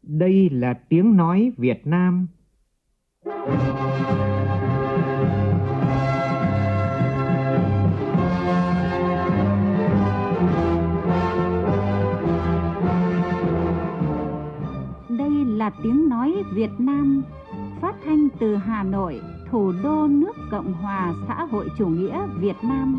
Đây là tiếng nói Việt Nam. Đây là tiếng nói Việt Nam, phát thanh từ Hà Nội, thủ đô nước Cộng hòa xã hội chủ nghĩa Việt Nam.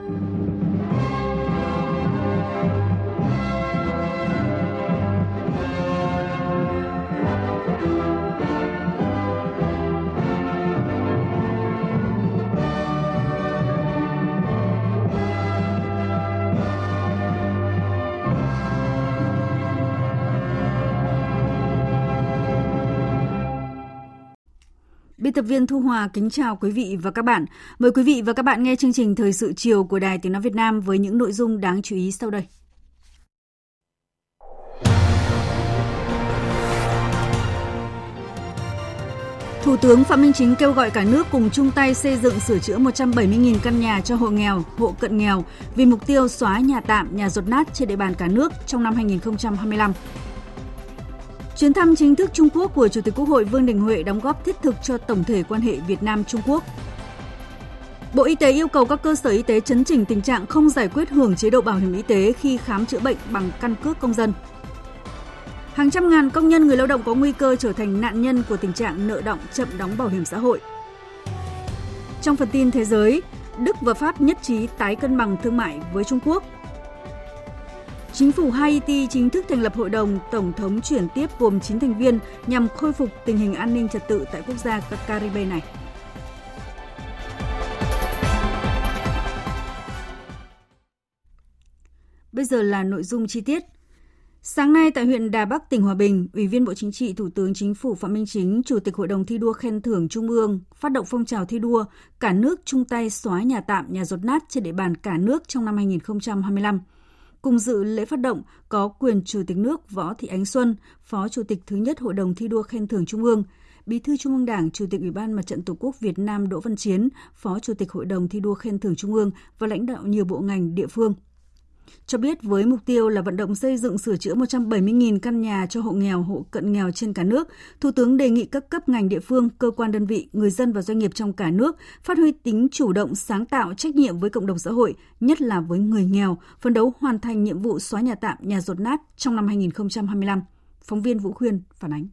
Biên tập viên Thu Hòa kính chào quý vị và các bạn. Mời quý vị và các bạn nghe chương trình Thời sự chiều của Đài Tiếng nói Việt Nam với những nội dung đáng chú ý sau đây. Thủ tướng Phạm Minh Chính kêu gọi cả nước cùng chung tay xây dựng sửa chữa 170.000 căn nhà cho hộ nghèo, hộ cận nghèo vì mục tiêu xóa nhà tạm, nhà dột nát trên địa bàn cả nước trong năm 2025. Chuyến thăm chính thức Trung Quốc của Chủ tịch Quốc hội Vương Đình Huệ đóng góp thiết thực cho tổng thể quan hệ Việt Nam-Trung Quốc. Bộ Y tế yêu cầu các cơ sở y tế chấn chỉnh tình trạng không giải quyết hưởng chế độ bảo hiểm y tế khi khám chữa bệnh bằng căn cước công dân. Hàng trăm ngàn công nhân người lao động có nguy cơ trở thành nạn nhân của tình trạng nợ đọng chậm đóng bảo hiểm xã hội. Trong phần tin thế giới, Đức và Pháp nhất trí tái cân bằng thương mại với Trung Quốc. Chính phủ Haiti chính thức thành lập hội đồng tổng thống chuyển tiếp gồm 9 thành viên nhằm khôi phục tình hình an ninh trật tự tại quốc gia Caribe này. Bây giờ là nội dung chi tiết. Sáng nay tại huyện Đà Bắc, tỉnh Hòa Bình, Ủy viên Bộ Chính trị, Thủ tướng Chính phủ Phạm Minh Chính, Chủ tịch Hội đồng thi đua khen thưởng Trung ương phát động phong trào thi đua cả nước chung tay xóa nhà tạm, nhà dột nát trên địa bàn cả nước trong năm 2025. Cùng dự lễ phát động có quyền Chủ tịch nước Võ Thị Ánh Xuân, Phó Chủ tịch thứ nhất Hội đồng thi đua khen thưởng Trung ương, Bí thư Trung ương Đảng, Chủ tịch Ủy ban Mặt trận Tổ quốc Việt Nam Đỗ Văn Chiến, Phó Chủ tịch Hội đồng thi đua khen thưởng Trung ương và lãnh đạo nhiều bộ ngành địa phương. Cho biết với mục tiêu là vận động xây dựng sửa chữa 170.000 căn nhà cho hộ nghèo, hộ cận nghèo trên cả nước, Thủ tướng đề nghị các cấp ngành địa phương, cơ quan đơn vị, người dân và doanh nghiệp trong cả nước phát huy tính chủ động, sáng tạo, trách nhiệm với cộng đồng xã hội, nhất là với người nghèo, phấn đấu hoàn thành nhiệm vụ xóa nhà tạm, nhà dột nát trong năm 2025. Phóng viên Vũ Khuyên phản ánh.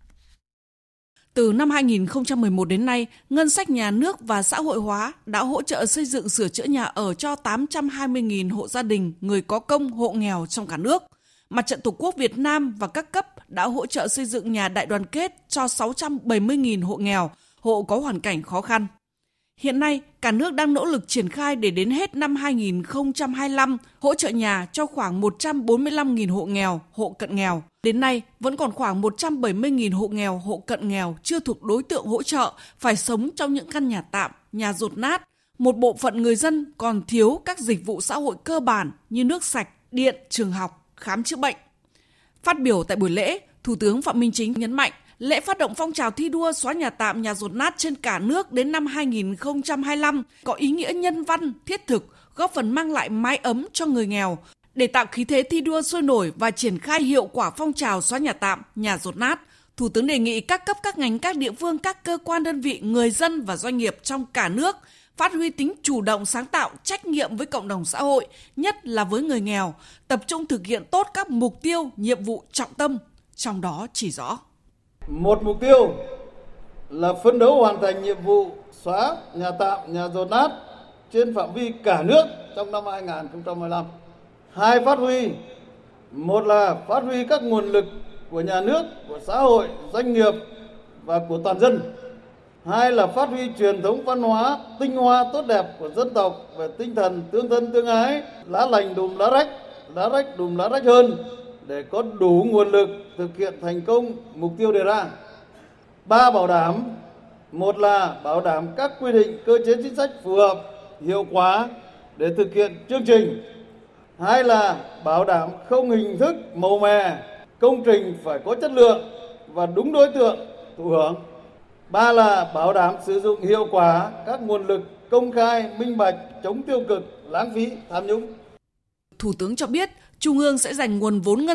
Từ năm 2011 đến nay, ngân sách nhà nước và xã hội hóa đã hỗ trợ xây dựng sửa chữa nhà ở cho 820.000 hộ gia đình, người có công, hộ nghèo trong cả nước. Mặt trận Tổ quốc Việt Nam và các cấp đã hỗ trợ xây dựng nhà đại đoàn kết cho 670.000 hộ nghèo, hộ có hoàn cảnh khó khăn. Hiện nay, cả nước đang nỗ lực triển khai để đến hết năm 2025 hỗ trợ nhà cho khoảng 145.000 hộ nghèo, hộ cận nghèo. Đến nay, vẫn còn khoảng 170.000 hộ nghèo, hộ cận nghèo chưa thuộc đối tượng hỗ trợ, phải sống trong những căn nhà tạm, nhà dột nát. Một bộ phận người dân còn thiếu các dịch vụ xã hội cơ bản như nước sạch, điện, trường học, khám chữa bệnh. Phát biểu tại buổi lễ, Thủ tướng Phạm Minh Chính nhấn mạnh, lễ phát động phong trào thi đua xóa nhà tạm, nhà dột nát trên cả nước đến năm 2025 có ý nghĩa nhân văn, thiết thực, góp phần mang lại mái ấm cho người nghèo. Để tạo khí thế thi đua sôi nổi và triển khai hiệu quả phong trào xóa nhà tạm, nhà dột nát, Thủ tướng đề nghị các cấp, các ngành, các địa phương, các cơ quan đơn vị, người dân và doanh nghiệp trong cả nước phát huy tính chủ động, sáng tạo, trách nhiệm với cộng đồng xã hội, nhất là với người nghèo, tập trung thực hiện tốt các mục tiêu, nhiệm vụ trọng tâm, trong đó chỉ rõ. Một mục tiêu là phấn đấu hoàn thành nhiệm vụ xóa nhà tạm, nhà dột nát trên phạm vi cả nước trong năm 2025. Hai, phát huy. Một là phát huy các nguồn lực của nhà nước, của xã hội, doanh nghiệp và của toàn dân. Hai là phát huy truyền thống văn hóa tinh hoa tốt đẹp của dân tộc về tinh thần tương thân tương ái, lá lành đùm lá rách đùm lá rách hơn để có đủ nguồn lực thực hiện thành công mục tiêu đề ra. Ba, bảo đảm. Một là bảo đảm các quy định, cơ chế chính sách phù hợp, hiệu quả để thực hiện chương trình. Hai là bảo đảm không hình thức màu mè, công trình phải có chất lượng và đúng đối tượng thụ hưởng. Ba là bảo đảm sử dụng hiệu quả các nguồn lực công khai, minh bạch, chống tiêu cực, lãng phí, tham nhũng. Thủ tướng cho biết, Trung ương sẽ dành nguồn vốn ngân sách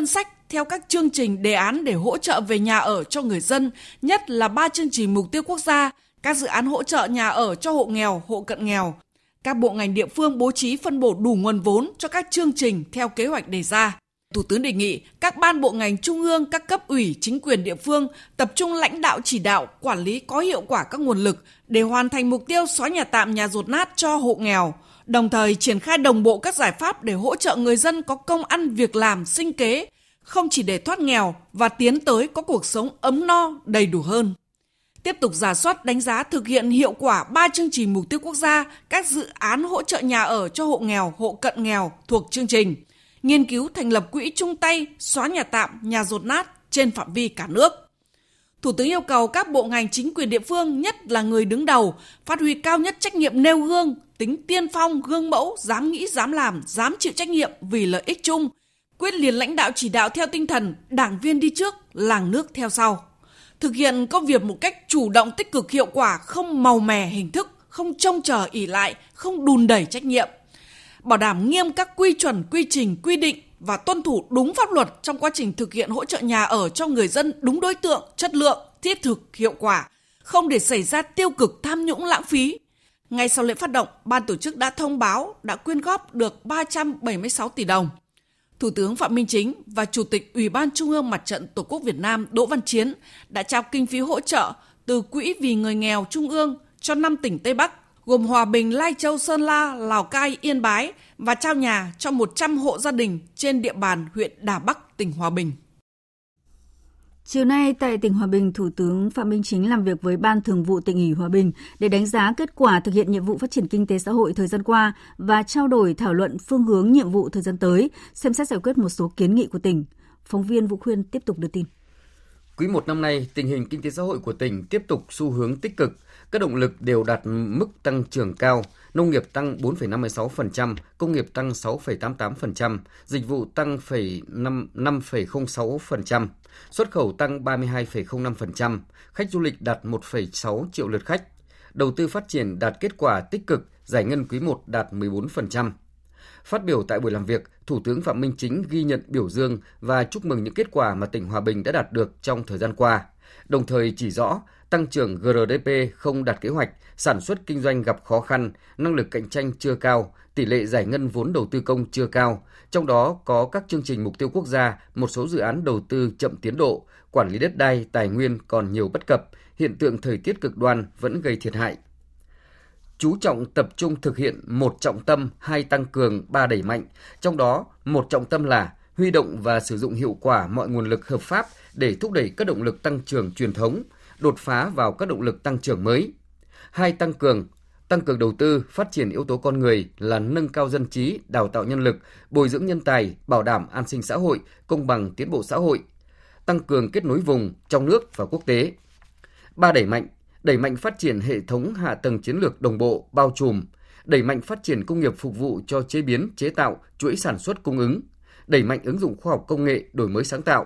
theo các chương trình đề án để hỗ trợ về nhà ở cho người dân, nhất là 3 chương trình mục tiêu quốc gia, các dự án hỗ trợ nhà ở cho hộ nghèo, hộ cận nghèo. Các bộ ngành địa phương bố trí phân bổ đủ nguồn vốn cho các chương trình theo kế hoạch đề ra. Thủ tướng đề nghị các ban bộ ngành trung ương, các cấp ủy, chính quyền địa phương tập trung lãnh đạo chỉ đạo, quản lý có hiệu quả các nguồn lực để hoàn thành mục tiêu xóa nhà tạm, nhà dột nát cho hộ nghèo, đồng thời triển khai đồng bộ các giải pháp để hỗ trợ người dân có công ăn việc làm, sinh kế, không chỉ để thoát nghèo và tiến tới có cuộc sống ấm no, đầy đủ hơn. Tiếp tục rà soát đánh giá thực hiện hiệu quả 3 chương trình mục tiêu quốc gia, các dự án hỗ trợ nhà ở cho hộ nghèo, hộ cận nghèo thuộc chương trình. Nghiên cứu thành lập quỹ chung tay xóa nhà tạm, nhà dột nát trên phạm vi cả nước. Thủ tướng yêu cầu các bộ ngành chính quyền địa phương, nhất là người đứng đầu, phát huy cao nhất trách nhiệm nêu gương, tính tiên phong, gương mẫu, dám nghĩ, dám làm, dám chịu trách nhiệm vì lợi ích chung, quyết liệt lãnh đạo chỉ đạo theo tinh thần đảng viên đi trước, làng nước theo sau. Thực hiện công việc một cách chủ động, tích cực, hiệu quả, không màu mè hình thức, không trông chờ ỷ lại, không đùn đẩy trách nhiệm. Bảo đảm nghiêm các quy chuẩn, quy trình, quy định và tuân thủ đúng pháp luật trong quá trình thực hiện hỗ trợ nhà ở cho người dân đúng đối tượng, chất lượng, thiết thực, hiệu quả, không để xảy ra tiêu cực, tham nhũng, lãng phí. Ngay sau lễ phát động, ban tổ chức đã thông báo đã quyên góp được 376 tỷ đồng. Thủ tướng Phạm Minh Chính và Chủ tịch Ủy ban Trung ương Mặt trận Tổ quốc Việt Nam Đỗ Văn Chiến đã trao kinh phí hỗ trợ từ Quỹ vì người nghèo Trung ương cho 5 tỉnh Tây Bắc, gồm Hòa Bình, Lai Châu, Sơn La, Lào Cai, Yên Bái và trao nhà cho 100 hộ gia đình trên địa bàn huyện Đà Bắc, tỉnh Hòa Bình. Chiều nay tại tỉnh Hòa Bình, Thủ tướng Phạm Minh Chính làm việc với Ban Thường vụ Tỉnh ủy Hòa Bình để đánh giá kết quả thực hiện nhiệm vụ phát triển kinh tế xã hội thời gian qua và trao đổi thảo luận phương hướng nhiệm vụ thời gian tới, xem xét giải quyết một số kiến nghị của tỉnh. Phóng viên Vũ Khuyên tiếp tục đưa tin. Quý 1 năm nay, tình hình kinh tế xã hội của tỉnh tiếp tục xu hướng tích cực, các động lực đều đạt mức tăng trưởng cao, nông nghiệp tăng 4,56%, công nghiệp tăng 6,88%, dịch vụ tăng 5,06%, xuất khẩu tăng 32,05%, khách du lịch đạt 1,6 triệu lượt khách, đầu tư phát triển đạt kết quả tích cực, giải ngân quý 1 đạt 14%. Phát biểu tại buổi làm việc, Thủ tướng Phạm Minh Chính ghi nhận, biểu dương và chúc mừng những kết quả mà tỉnh Hòa Bình đã đạt được trong thời gian qua, đồng thời chỉ rõ tăng trưởng GRDP không đạt kế hoạch, sản xuất kinh doanh gặp khó khăn, năng lực cạnh tranh chưa cao, tỷ lệ giải ngân vốn đầu tư công chưa cao, trong đó có các chương trình mục tiêu quốc gia, một số dự án đầu tư chậm tiến độ, quản lý đất đai, tài nguyên còn nhiều bất cập, hiện tượng thời tiết cực đoan vẫn gây thiệt hại. Chú trọng tập trung thực hiện 1 trọng tâm, 2 tăng cường, 3 đẩy mạnh, trong đó 1 trọng tâm là huy động và sử dụng hiệu quả mọi nguồn lực hợp pháp để thúc đẩy các động lực tăng trưởng truyền thống, đột phá vào các động lực tăng trưởng mới. 2 tăng cường đầu tư, phát triển yếu tố con người là nâng cao dân trí, đào tạo nhân lực, bồi dưỡng nhân tài, bảo đảm an sinh xã hội, công bằng tiến bộ xã hội. Tăng cường kết nối vùng, trong nước và quốc tế. 3 đẩy mạnh phát triển hệ thống hạ tầng chiến lược đồng bộ, bao trùm, đẩy mạnh phát triển công nghiệp phục vụ cho chế biến, chế tạo, chuỗi sản xuất cung ứng, đẩy mạnh ứng dụng khoa học công nghệ, đổi mới sáng tạo.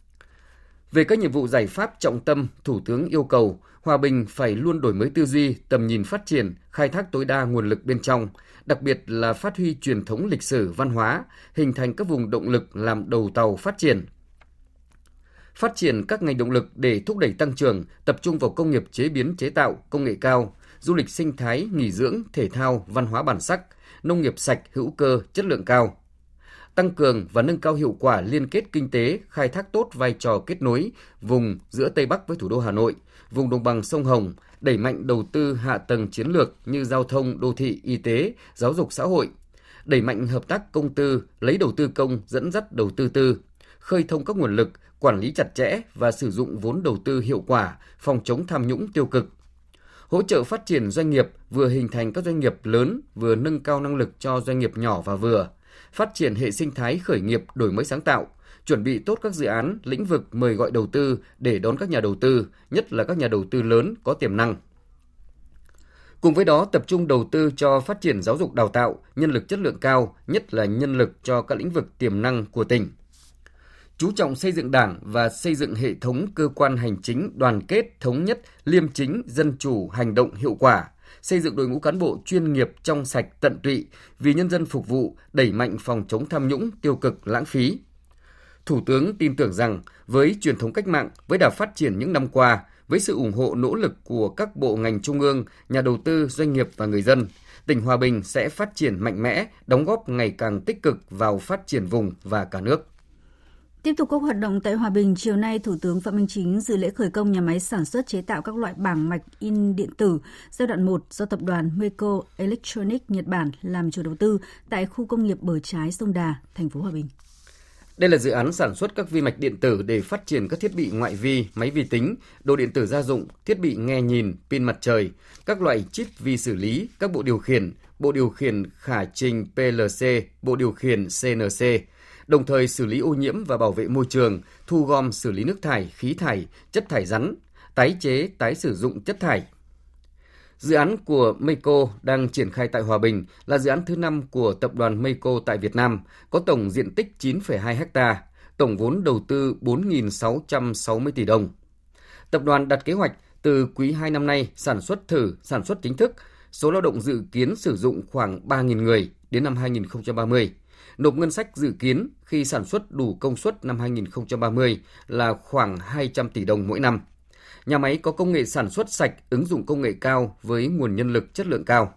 Về các nhiệm vụ giải pháp trọng tâm, Thủ tướng yêu cầu Hòa Bình phải luôn đổi mới tư duy, tầm nhìn phát triển, khai thác tối đa nguồn lực bên trong, đặc biệt là phát huy truyền thống lịch sử, văn hóa, hình thành các vùng động lực làm đầu tàu phát triển. Phát triển các ngành động lực để thúc đẩy tăng trưởng, tập trung vào công nghiệp chế biến chế tạo, công nghệ cao, du lịch sinh thái, nghỉ dưỡng, thể thao, văn hóa bản sắc, nông nghiệp sạch, hữu cơ, chất lượng cao. Tăng cường và nâng cao hiệu quả liên kết kinh tế, khai thác tốt vai trò kết nối vùng giữa Tây Bắc với thủ đô Hà Nội, vùng đồng bằng sông Hồng, đẩy mạnh đầu tư hạ tầng chiến lược như giao thông, đô thị, y tế, giáo dục xã hội, đẩy mạnh hợp tác công tư, lấy đầu tư công dẫn dắt đầu tư tư, khơi thông các nguồn lực, quản lý chặt chẽ và sử dụng vốn đầu tư hiệu quả, phòng chống tham nhũng tiêu cực. Hỗ trợ phát triển doanh nghiệp, vừa hình thành các doanh nghiệp lớn, vừa nâng cao năng lực cho doanh nghiệp nhỏ và vừa. Phát triển hệ sinh thái khởi nghiệp đổi mới sáng tạo, chuẩn bị tốt các dự án, lĩnh vực mời gọi đầu tư để đón các nhà đầu tư, nhất là các nhà đầu tư lớn có tiềm năng. Cùng với đó, tập trung đầu tư cho phát triển giáo dục đào tạo, nhân lực chất lượng cao, nhất là nhân lực cho các lĩnh vực tiềm năng của tỉnh. Chú trọng xây dựng Đảng và xây dựng hệ thống cơ quan hành chính đoàn kết, thống nhất, liêm chính, dân chủ, hành động hiệu quả, xây dựng đội ngũ cán bộ chuyên nghiệp trong sạch tận tụy, vì nhân dân phục vụ, đẩy mạnh phòng chống tham nhũng, tiêu cực, lãng phí. Thủ tướng tin tưởng rằng với truyền thống cách mạng, với đà phát triển những năm qua, với sự ủng hộ nỗ lực của các bộ ngành trung ương, nhà đầu tư, doanh nghiệp và người dân, tỉnh Hòa Bình sẽ phát triển mạnh mẽ, đóng góp ngày càng tích cực vào phát triển vùng và cả nước. Tiếp tục các hoạt động tại Hòa Bình, chiều nay Thủ tướng Phạm Minh Chính dự lễ khởi công nhà máy sản xuất chế tạo các loại bảng mạch in điện tử giai đoạn 1 do tập đoàn Meiko Electronics Nhật Bản làm chủ đầu tư tại khu công nghiệp Bờ Trái Sông Đà, thành phố Hòa Bình. Đây là dự án sản xuất các vi mạch điện tử để phát triển các thiết bị ngoại vi, máy vi tính, đồ điện tử gia dụng, thiết bị nghe nhìn, pin mặt trời, các loại chip vi xử lý, các bộ điều khiển khả trình PLC, bộ điều khiển CNC, đồng thời xử lý ô nhiễm và bảo vệ môi trường, thu gom xử lý nước thải, khí thải, chất thải rắn, tái chế, tái sử dụng chất thải. Dự án của Meiko đang triển khai tại Hòa Bình là dự án thứ 5 của tập đoàn Meiko tại Việt Nam, có tổng diện tích 9,2 ha, tổng vốn đầu tư 4.660 tỷ đồng. Tập đoàn đặt kế hoạch từ quý 2 năm nay sản xuất chính thức, số lao động dự kiến sử dụng khoảng 3.000 người đến năm 2030. Nộp ngân sách dự kiến khi sản xuất đủ công suất năm 2030 là khoảng 200 tỷ đồng mỗi năm. Nhà máy có công nghệ sản xuất sạch, ứng dụng công nghệ cao với nguồn nhân lực chất lượng cao.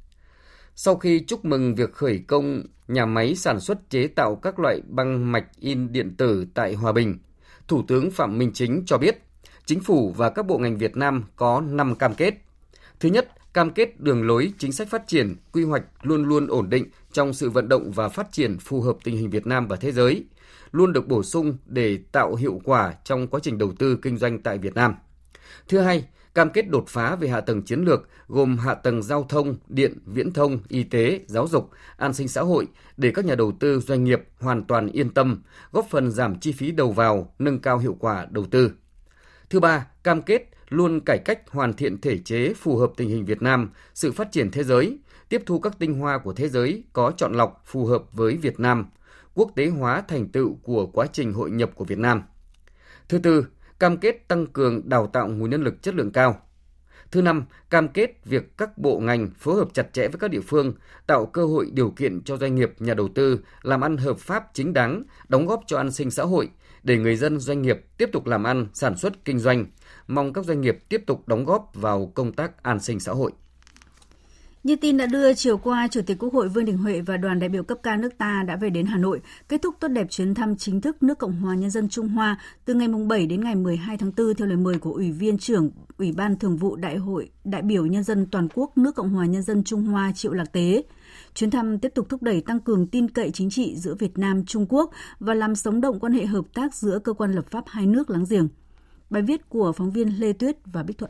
Sau khi chúc mừng việc khởi công nhà máy sản xuất chế tạo các loại băng mạch in điện tử tại Hòa Bình, Thủ tướng Phạm Minh Chính cho biết, Chính phủ và các bộ ngành Việt Nam có 5 cam kết. Thứ nhất, cam kết đường lối chính sách phát triển, quy hoạch luôn luôn ổn định trong sự vận động và phát triển phù hợp tình hình Việt Nam và thế giới, luôn được bổ sung để tạo hiệu quả trong quá trình đầu tư kinh doanh tại Việt Nam. Thứ hai, cam kết đột phá về hạ tầng chiến lược gồm hạ tầng giao thông, điện, viễn thông, y tế, giáo dục, an sinh xã hội để các nhà đầu tư doanh nghiệp hoàn toàn yên tâm, góp phần giảm chi phí đầu vào, nâng cao hiệu quả đầu tư. Thứ ba, cam kết luôn cải cách hoàn thiện thể chế phù hợp tình hình Việt Nam, sự phát triển thế giới, tiếp thu các tinh hoa của thế giới có chọn lọc phù hợp với Việt Nam, quốc tế hóa thành tựu của quá trình hội nhập của Việt Nam. Thứ tư, cam kết tăng cường đào tạo nguồn nhân lực chất lượng cao. Thứ năm, cam kết việc các bộ ngành phối hợp chặt chẽ với các địa phương, tạo cơ hội điều kiện cho doanh nghiệp, nhà đầu tư làm ăn hợp pháp chính đáng, đóng góp cho an sinh xã hội, để người dân doanh nghiệp tiếp tục làm ăn, sản xuất, kinh doanh. Mong các doanh nghiệp tiếp tục đóng góp vào công tác an sinh xã hội. Như tin đã đưa, chiều qua, Chủ tịch Quốc hội Vương Đình Huệ và đoàn đại biểu cấp cao nước ta đã về đến Hà Nội, kết thúc tốt đẹp chuyến thăm chính thức nước Cộng hòa Nhân dân Trung Hoa từ ngày 7 đến ngày 12 tháng 4 theo lời mời của Ủy viên trưởng Ủy ban Thường vụ Đại hội đại biểu Nhân dân toàn quốc nước Cộng hòa Nhân dân Trung Hoa Triệu Lạc Tế. Chuyến thăm tiếp tục thúc đẩy tăng cường tin cậy chính trị giữa Việt Nam, Trung Quốc và làm sống động quan hệ hợp tác giữa cơ quan lập pháp hai nước láng giềng. Bài viết của phóng viên Lê Tuyết và Bích Thuận.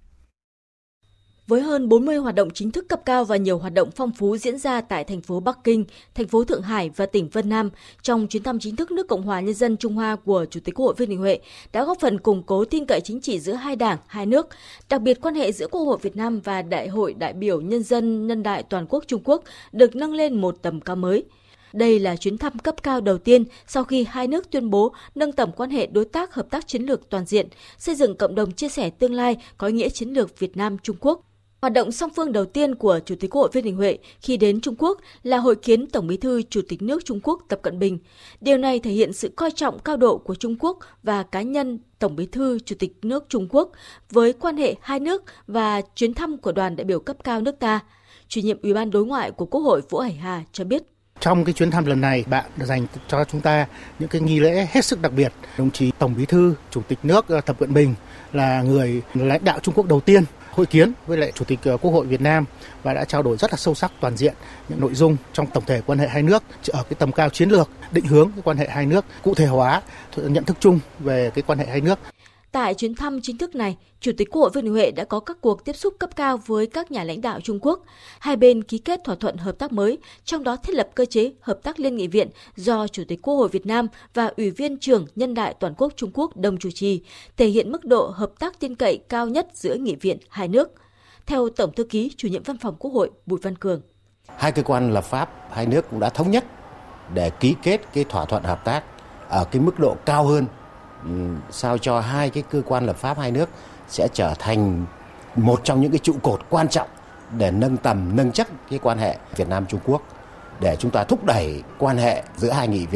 Với hơn 40 hoạt động chính thức cấp cao và nhiều hoạt động phong phú diễn ra tại thành phố Bắc Kinh, thành phố Thượng Hải và tỉnh Vân Nam, trong chuyến thăm chính thức nước Cộng hòa Nhân dân Trung Hoa của Chủ tịch Quốc hội Vương Đình Huệ đã góp phần củng cố tin cậy chính trị giữa hai đảng, hai nước, đặc biệt quan hệ giữa Quốc hội Việt Nam và Đại hội đại biểu Nhân dân Nhân đại Toàn quốc Trung Quốc được nâng lên một tầm cao mới. Đây là chuyến thăm cấp cao đầu tiên sau khi hai nước tuyên bố nâng tầm quan hệ đối tác hợp tác chiến lược toàn diện, xây dựng cộng đồng chia sẻ tương lai có ý nghĩa chiến lược Việt Nam-Trung Quốc. Hoạt động song phương đầu tiên của Chủ tịch Quốc hội Vương Đình Huệ khi đến Trung Quốc là hội kiến Tổng Bí thư Chủ tịch nước Trung Quốc Tập Cận Bình. Điều này thể hiện sự coi trọng cao độ của Trung Quốc và cá nhân Tổng Bí thư Chủ tịch nước Trung Quốc với quan hệ hai nước và chuyến thăm của đoàn đại biểu cấp cao nước ta. Chủ nhiệm Ủy ban Đối ngoại của Quốc hội Vũ Hải Hà cho biết. Trong cái chuyến thăm lần này, bạn đã dành cho chúng ta những cái nghi lễ hết sức đặc biệt. Đồng chí Tổng Bí thư Chủ tịch nước Tập Cận Bình là người lãnh đạo Trung Quốc đầu tiên hội kiến với lại Chủ tịch Quốc hội Việt Nam và đã trao đổi rất là sâu sắc toàn diện những nội dung trong tổng thể quan hệ hai nước ở cái tầm cao chiến lược, định hướng cái quan hệ hai nước, cụ thể hóa nhận thức chung về cái quan hệ hai nước. Tại chuyến thăm chính thức này, Chủ tịch Quốc hội Vương Đình Huệ đã có các cuộc tiếp xúc cấp cao với các nhà lãnh đạo Trung Quốc. Hai bên ký kết thỏa thuận hợp tác mới, trong đó thiết lập cơ chế hợp tác liên nghị viện do Chủ tịch Quốc hội Việt Nam và Ủy viên trưởng Nhân đại Toàn quốc Trung Quốc đồng chủ trì, thể hiện mức độ hợp tác tin cậy cao nhất giữa nghị viện hai nước. Theo Tổng thư ký Chủ nhiệm Văn phòng Quốc hội Bùi Văn Cường, hai cơ quan lập pháp hai nước cũng đã thống nhất để ký kết cái thỏa thuận hợp tác ở cái mức độ cao hơn, sao cho hai cái cơ quan lập pháp hai nước sẽ trở thành một trong những cái trụ cột quan trọng để nâng tầm, nâng chất cái quan hệ Việt Nam-Trung Quốc, để chúng ta thúc đẩy quan hệ giữa hai nghị viện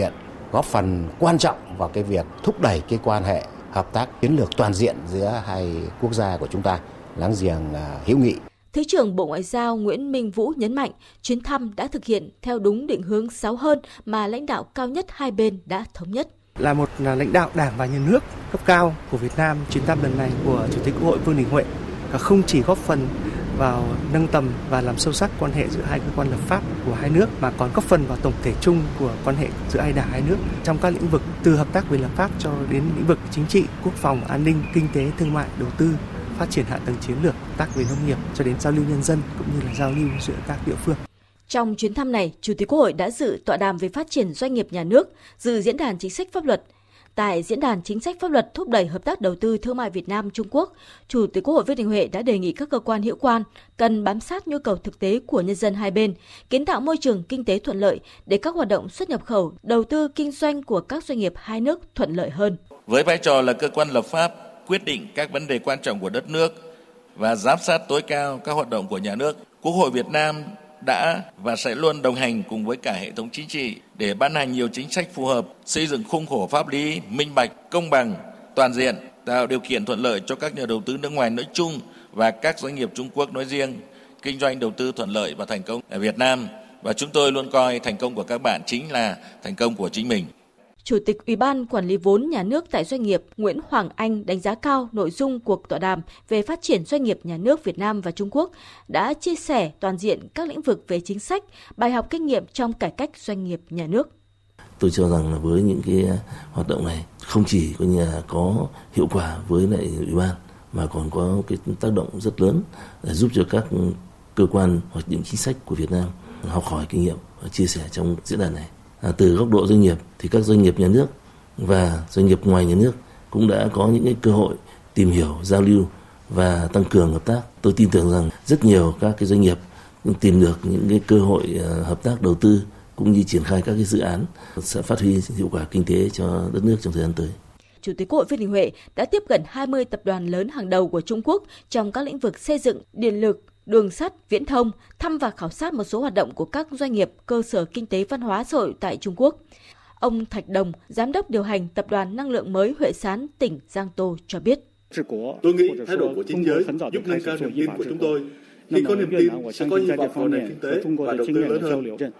góp phần quan trọng vào cái việc thúc đẩy cái quan hệ hợp tác chiến lược toàn diện giữa hai quốc gia của chúng ta láng giềng hữu nghị. Thứ trưởng Bộ Ngoại giao Nguyễn Minh Vũ nhấn mạnh chuyến thăm đã thực hiện theo đúng định hướng 6 hơn mà lãnh đạo cao nhất hai bên đã thống nhất. Là một lãnh đạo Đảng và Nhà nước cấp cao của Việt Nam, chuyến thăm lần này của Chủ tịch Quốc hội Vương Đình Huệ không chỉ góp phần vào nâng tầm và làm sâu sắc quan hệ giữa hai cơ quan lập pháp của hai nước mà còn góp phần vào tổng thể chung của quan hệ giữa hai đảng hai nước trong các lĩnh vực từ hợp tác về lập pháp cho đến lĩnh vực chính trị, quốc phòng, an ninh, kinh tế, thương mại, đầu tư, phát triển hạ tầng chiến lược, hợp tác về nông nghiệp cho đến giao lưu nhân dân cũng như là giao lưu giữa các địa phương. Trong chuyến thăm này, Chủ tịch Quốc hội đã dự tọa đàm về phát triển doanh nghiệp nhà nước, dự diễn đàn chính sách pháp luật. Tại diễn đàn chính sách pháp luật thúc đẩy hợp tác đầu tư thương mại Việt Nam Trung Quốc, Chủ tịch Quốc hội Vương Đình Huệ đã đề nghị các cơ quan hữu quan cần bám sát nhu cầu thực tế của nhân dân hai bên, kiến tạo môi trường kinh tế thuận lợi để các hoạt động xuất nhập khẩu, đầu tư kinh doanh của các doanh nghiệp hai nước thuận lợi hơn. Với vai trò là cơ quan lập pháp, quyết định các vấn đề quan trọng của đất nước và giám sát tối cao các hoạt động của nhà nước, Quốc hội Việt Nam đã và sẽ luôn đồng hành cùng với cả hệ thống chính trị để ban hành nhiều chính sách phù hợp, xây dựng khung khổ pháp lý minh bạch, công bằng, toàn diện, tạo điều kiện thuận lợi cho các nhà đầu tư nước ngoài nói chung và các doanh nghiệp Trung Quốc nói riêng kinh doanh đầu tư thuận lợi và thành công ở Việt Nam. Và chúng tôi luôn coi thành công của các bạn chính là thành công của chính mình. Chủ tịch Ủy ban Quản lý vốn nhà nước tại doanh nghiệp Nguyễn Hoàng Anh đánh giá cao nội dung cuộc tọa đàm về phát triển doanh nghiệp nhà nước Việt Nam và Trung Quốc, đã chia sẻ toàn diện các lĩnh vực về chính sách, bài học kinh nghiệm trong cải cách doanh nghiệp nhà nước. Tôi cho rằng là với những cái hoạt động này không chỉ có hiệu quả với lại Ủy ban mà còn có cái tác động rất lớn để giúp cho các cơ quan hoạch định chính sách của Việt Nam học hỏi kinh nghiệm và chia sẻ trong diễn đàn này. Từ góc độ doanh nghiệp thì các doanh nghiệp nhà nước và doanh nghiệp ngoài nhà nước cũng đã có những cái cơ hội tìm hiểu, giao lưu và tăng cường hợp tác. Tôi tin tưởng rằng rất nhiều các cái doanh nghiệp tìm được những cái cơ hội hợp tác đầu tư cũng như triển khai các cái dự án sẽ phát huy hiệu quả kinh tế cho đất nước trong thời gian tới. Chủ tịch Quốc hội Vương Đình Huệ đã tiếp gần 20 tập đoàn lớn hàng đầu của Trung Quốc trong các lĩnh vực xây dựng, điện lực, đường sắt, viễn thông, thăm và khảo sát một số hoạt động của các doanh nghiệp, cơ sở kinh tế văn hóa xã hội tại Trung Quốc. Ông Thạch Đồng, Giám đốc điều hành Tập đoàn Năng lượng mới Huệ Sán, tỉnh Giang Tô cho biết. Tôi nghĩ thái độ của chính giới giúp nâng cao niềm tin của chúng tôi. Khi có niềm tin, sẽ có hy vọng vào nền kinh tế và đầu tư lớn hơn.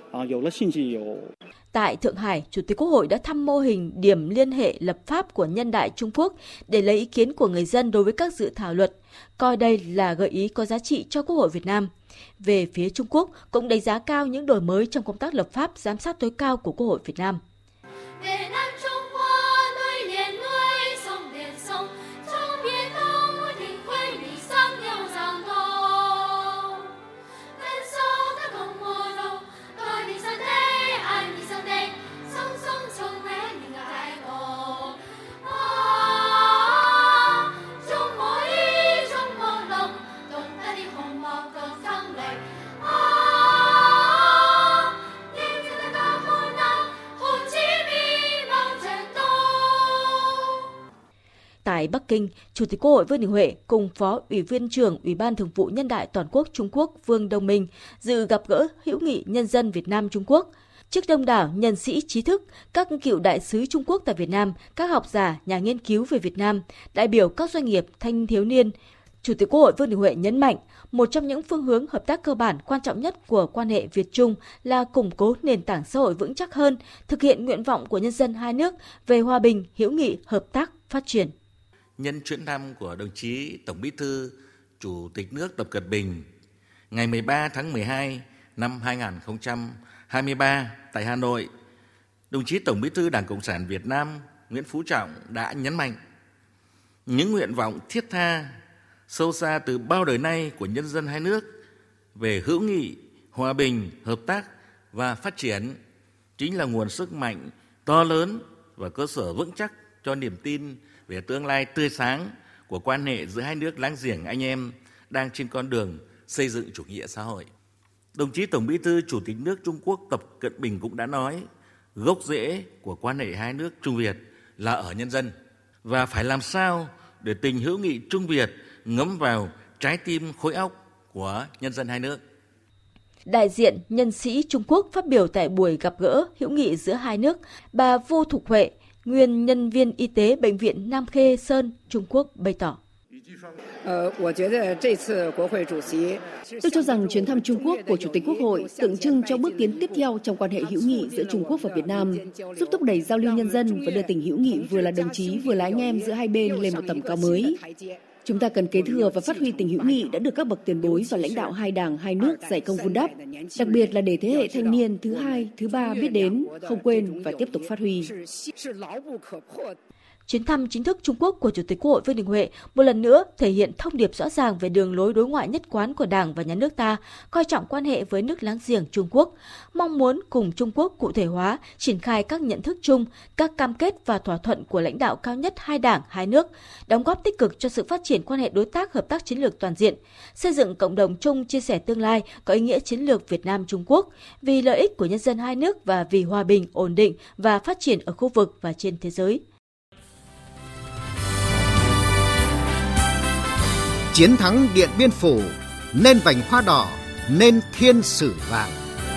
Tại Thượng Hải, Chủ tịch Quốc hội đã thăm mô hình điểm liên hệ lập pháp của Nhân đại Trung Quốc để lấy ý kiến của người dân đối với các dự thảo luật, coi đây là gợi ý có giá trị cho Quốc hội Việt Nam. Về phía Trung Quốc, cũng đánh giá cao những đổi mới trong công tác lập pháp giám sát tối cao của Quốc hội Việt Nam. Tại Bắc Kinh, Chủ tịch Quốc hội Vương Đình Huệ cùng Phó Ủy viên trưởng Ủy ban Thường vụ Nhân đại Toàn quốc Trung Quốc Vương Đông Minh dự gặp gỡ hữu nghị nhân dân Việt Nam Trung Quốc. Trước đông đảo nhân sĩ trí thức, các cựu đại sứ Trung Quốc tại Việt Nam, các học giả, nhà nghiên cứu về Việt Nam, đại biểu các doanh nghiệp, thanh thiếu niên, Chủ tịch Quốc hội Vương Đình Huệ nhấn mạnh, một trong những phương hướng hợp tác cơ bản quan trọng nhất của quan hệ Việt-Trung là củng cố nền tảng xã hội vững chắc hơn, thực hiện nguyện vọng của nhân dân hai nước về hòa bình, hữu nghị, hợp tác, phát triển. Nhân chuyến thăm của đồng chí Tổng Bí thư, Chủ tịch nước Tập Cận Bình ngày 13 tháng 12 năm 2023 tại Hà Nội, đồng chí Tổng Bí thư Đảng Cộng sản Việt Nam Nguyễn Phú Trọng đã nhấn mạnh những nguyện vọng thiết tha, sâu xa từ bao đời nay của nhân dân hai nước về hữu nghị, hòa bình, hợp tác và phát triển chính là nguồn sức mạnh to lớn và cơ sở vững chắc cho niềm tin về tương lai tươi sáng của quan hệ giữa hai nước láng giềng anh em đang trên con đường xây dựng chủ nghĩa xã hội. Đồng chí Tổng Bí thư Chủ tịch nước Trung Quốc Tập Cận Bình cũng đã nói, gốc rễ của quan hệ hai nước Trung Việt là ở nhân dân và phải làm sao để tình hữu nghị Trung Việt ngấm vào trái tim khối óc của nhân dân hai nước. Đại diện nhân sĩ Trung Quốc phát biểu tại buổi gặp gỡ hữu nghị giữa hai nước, bà Vô Thục Huệ, nguyên nhân viên y tế Bệnh viện Nam Khê Sơn, Trung Quốc bày tỏ. Tôi cho rằng chuyến thăm Trung Quốc của Chủ tịch Quốc hội tượng trưng cho bước tiến tiếp theo trong quan hệ hữu nghị giữa Trung Quốc và Việt Nam, giúp thúc đẩy giao lưu nhân dân và đưa tình hữu nghị vừa là đồng chí vừa là anh em giữa hai bên lên một tầm cao mới. Chúng ta cần kế thừa và phát huy tình hữu nghị đã được các bậc tiền bối và lãnh đạo hai đảng, hai nước dày công vun đắp, đặc biệt là để thế hệ thanh niên thứ hai, thứ ba biết đến, không quên và tiếp tục phát huy. Chuyến thăm chính thức Trung Quốc của Chủ tịch Quốc hội Vương Đình Huệ một lần nữa thể hiện thông điệp rõ ràng về đường lối đối ngoại nhất quán của Đảng và Nhà nước ta, coi trọng quan hệ với nước láng giềng Trung Quốc, mong muốn cùng Trung Quốc cụ thể hóa, triển khai các nhận thức chung, các cam kết và thỏa thuận của lãnh đạo cao nhất hai đảng, hai nước, đóng góp tích cực cho sự phát triển quan hệ đối tác hợp tác chiến lược toàn diện, xây dựng cộng đồng chung chia sẻ tương lai có ý nghĩa chiến lược Việt Nam-Trung Quốc, vì lợi ích của nhân dân hai nước và vì hòa bình, ổn định và phát triển ở khu vực và trên thế giới. Chiến thắng Điện Biên Phủ, nên vành hoa đỏ, nên thiên sử vàng.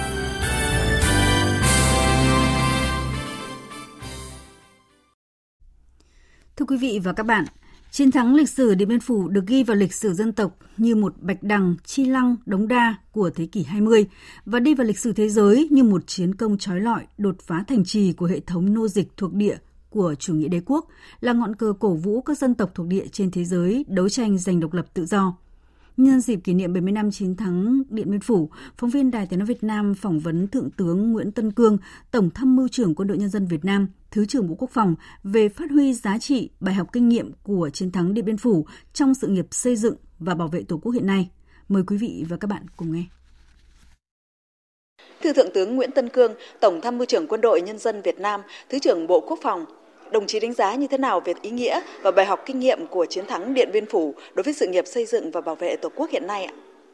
Thưa quý vị và các bạn, chiến thắng lịch sử Điện Biên Phủ được ghi vào lịch sử dân tộc như một bạch đằng, chi lăng, đống đa của thế kỷ 20 và đi vào lịch sử thế giới như một chiến công chói lọi đột phá thành trì của hệ thống nô dịch thuộc địa của chủ nghĩa đế quốc, là ngọn cờ cổ vũ các dân tộc thuộc địa trên thế giới đấu tranh giành độc lập tự do. Nhân dịp kỷ niệm 70 năm chiến thắng Điện Biên Phủ, phóng viên Đài Tiếng nói Việt Nam phỏng vấn Thượng tướng Nguyễn Tân Cương, Tổng Tham mưu trưởng Quân đội Nhân dân Việt Nam, Thứ trưởng Bộ Quốc phòng về phát huy giá trị, bài học kinh nghiệm của chiến thắng Điện Biên Phủ trong sự nghiệp xây dựng và bảo vệ Tổ quốc hiện nay. Mời quý vị và các bạn cùng nghe. Thưa Thượng tướng Nguyễn Tân Cương, Tổng Tham mưu trưởng Quân đội Nhân dân Việt Nam, Thứ trưởng Bộ Quốc phòng, đồng chí đánh giá như thế nào về ý nghĩa và bài học kinh nghiệm của chiến thắng Điện Biên Phủ đối với sự nghiệp xây dựng và bảo vệ Tổ quốc hiện nay ạ?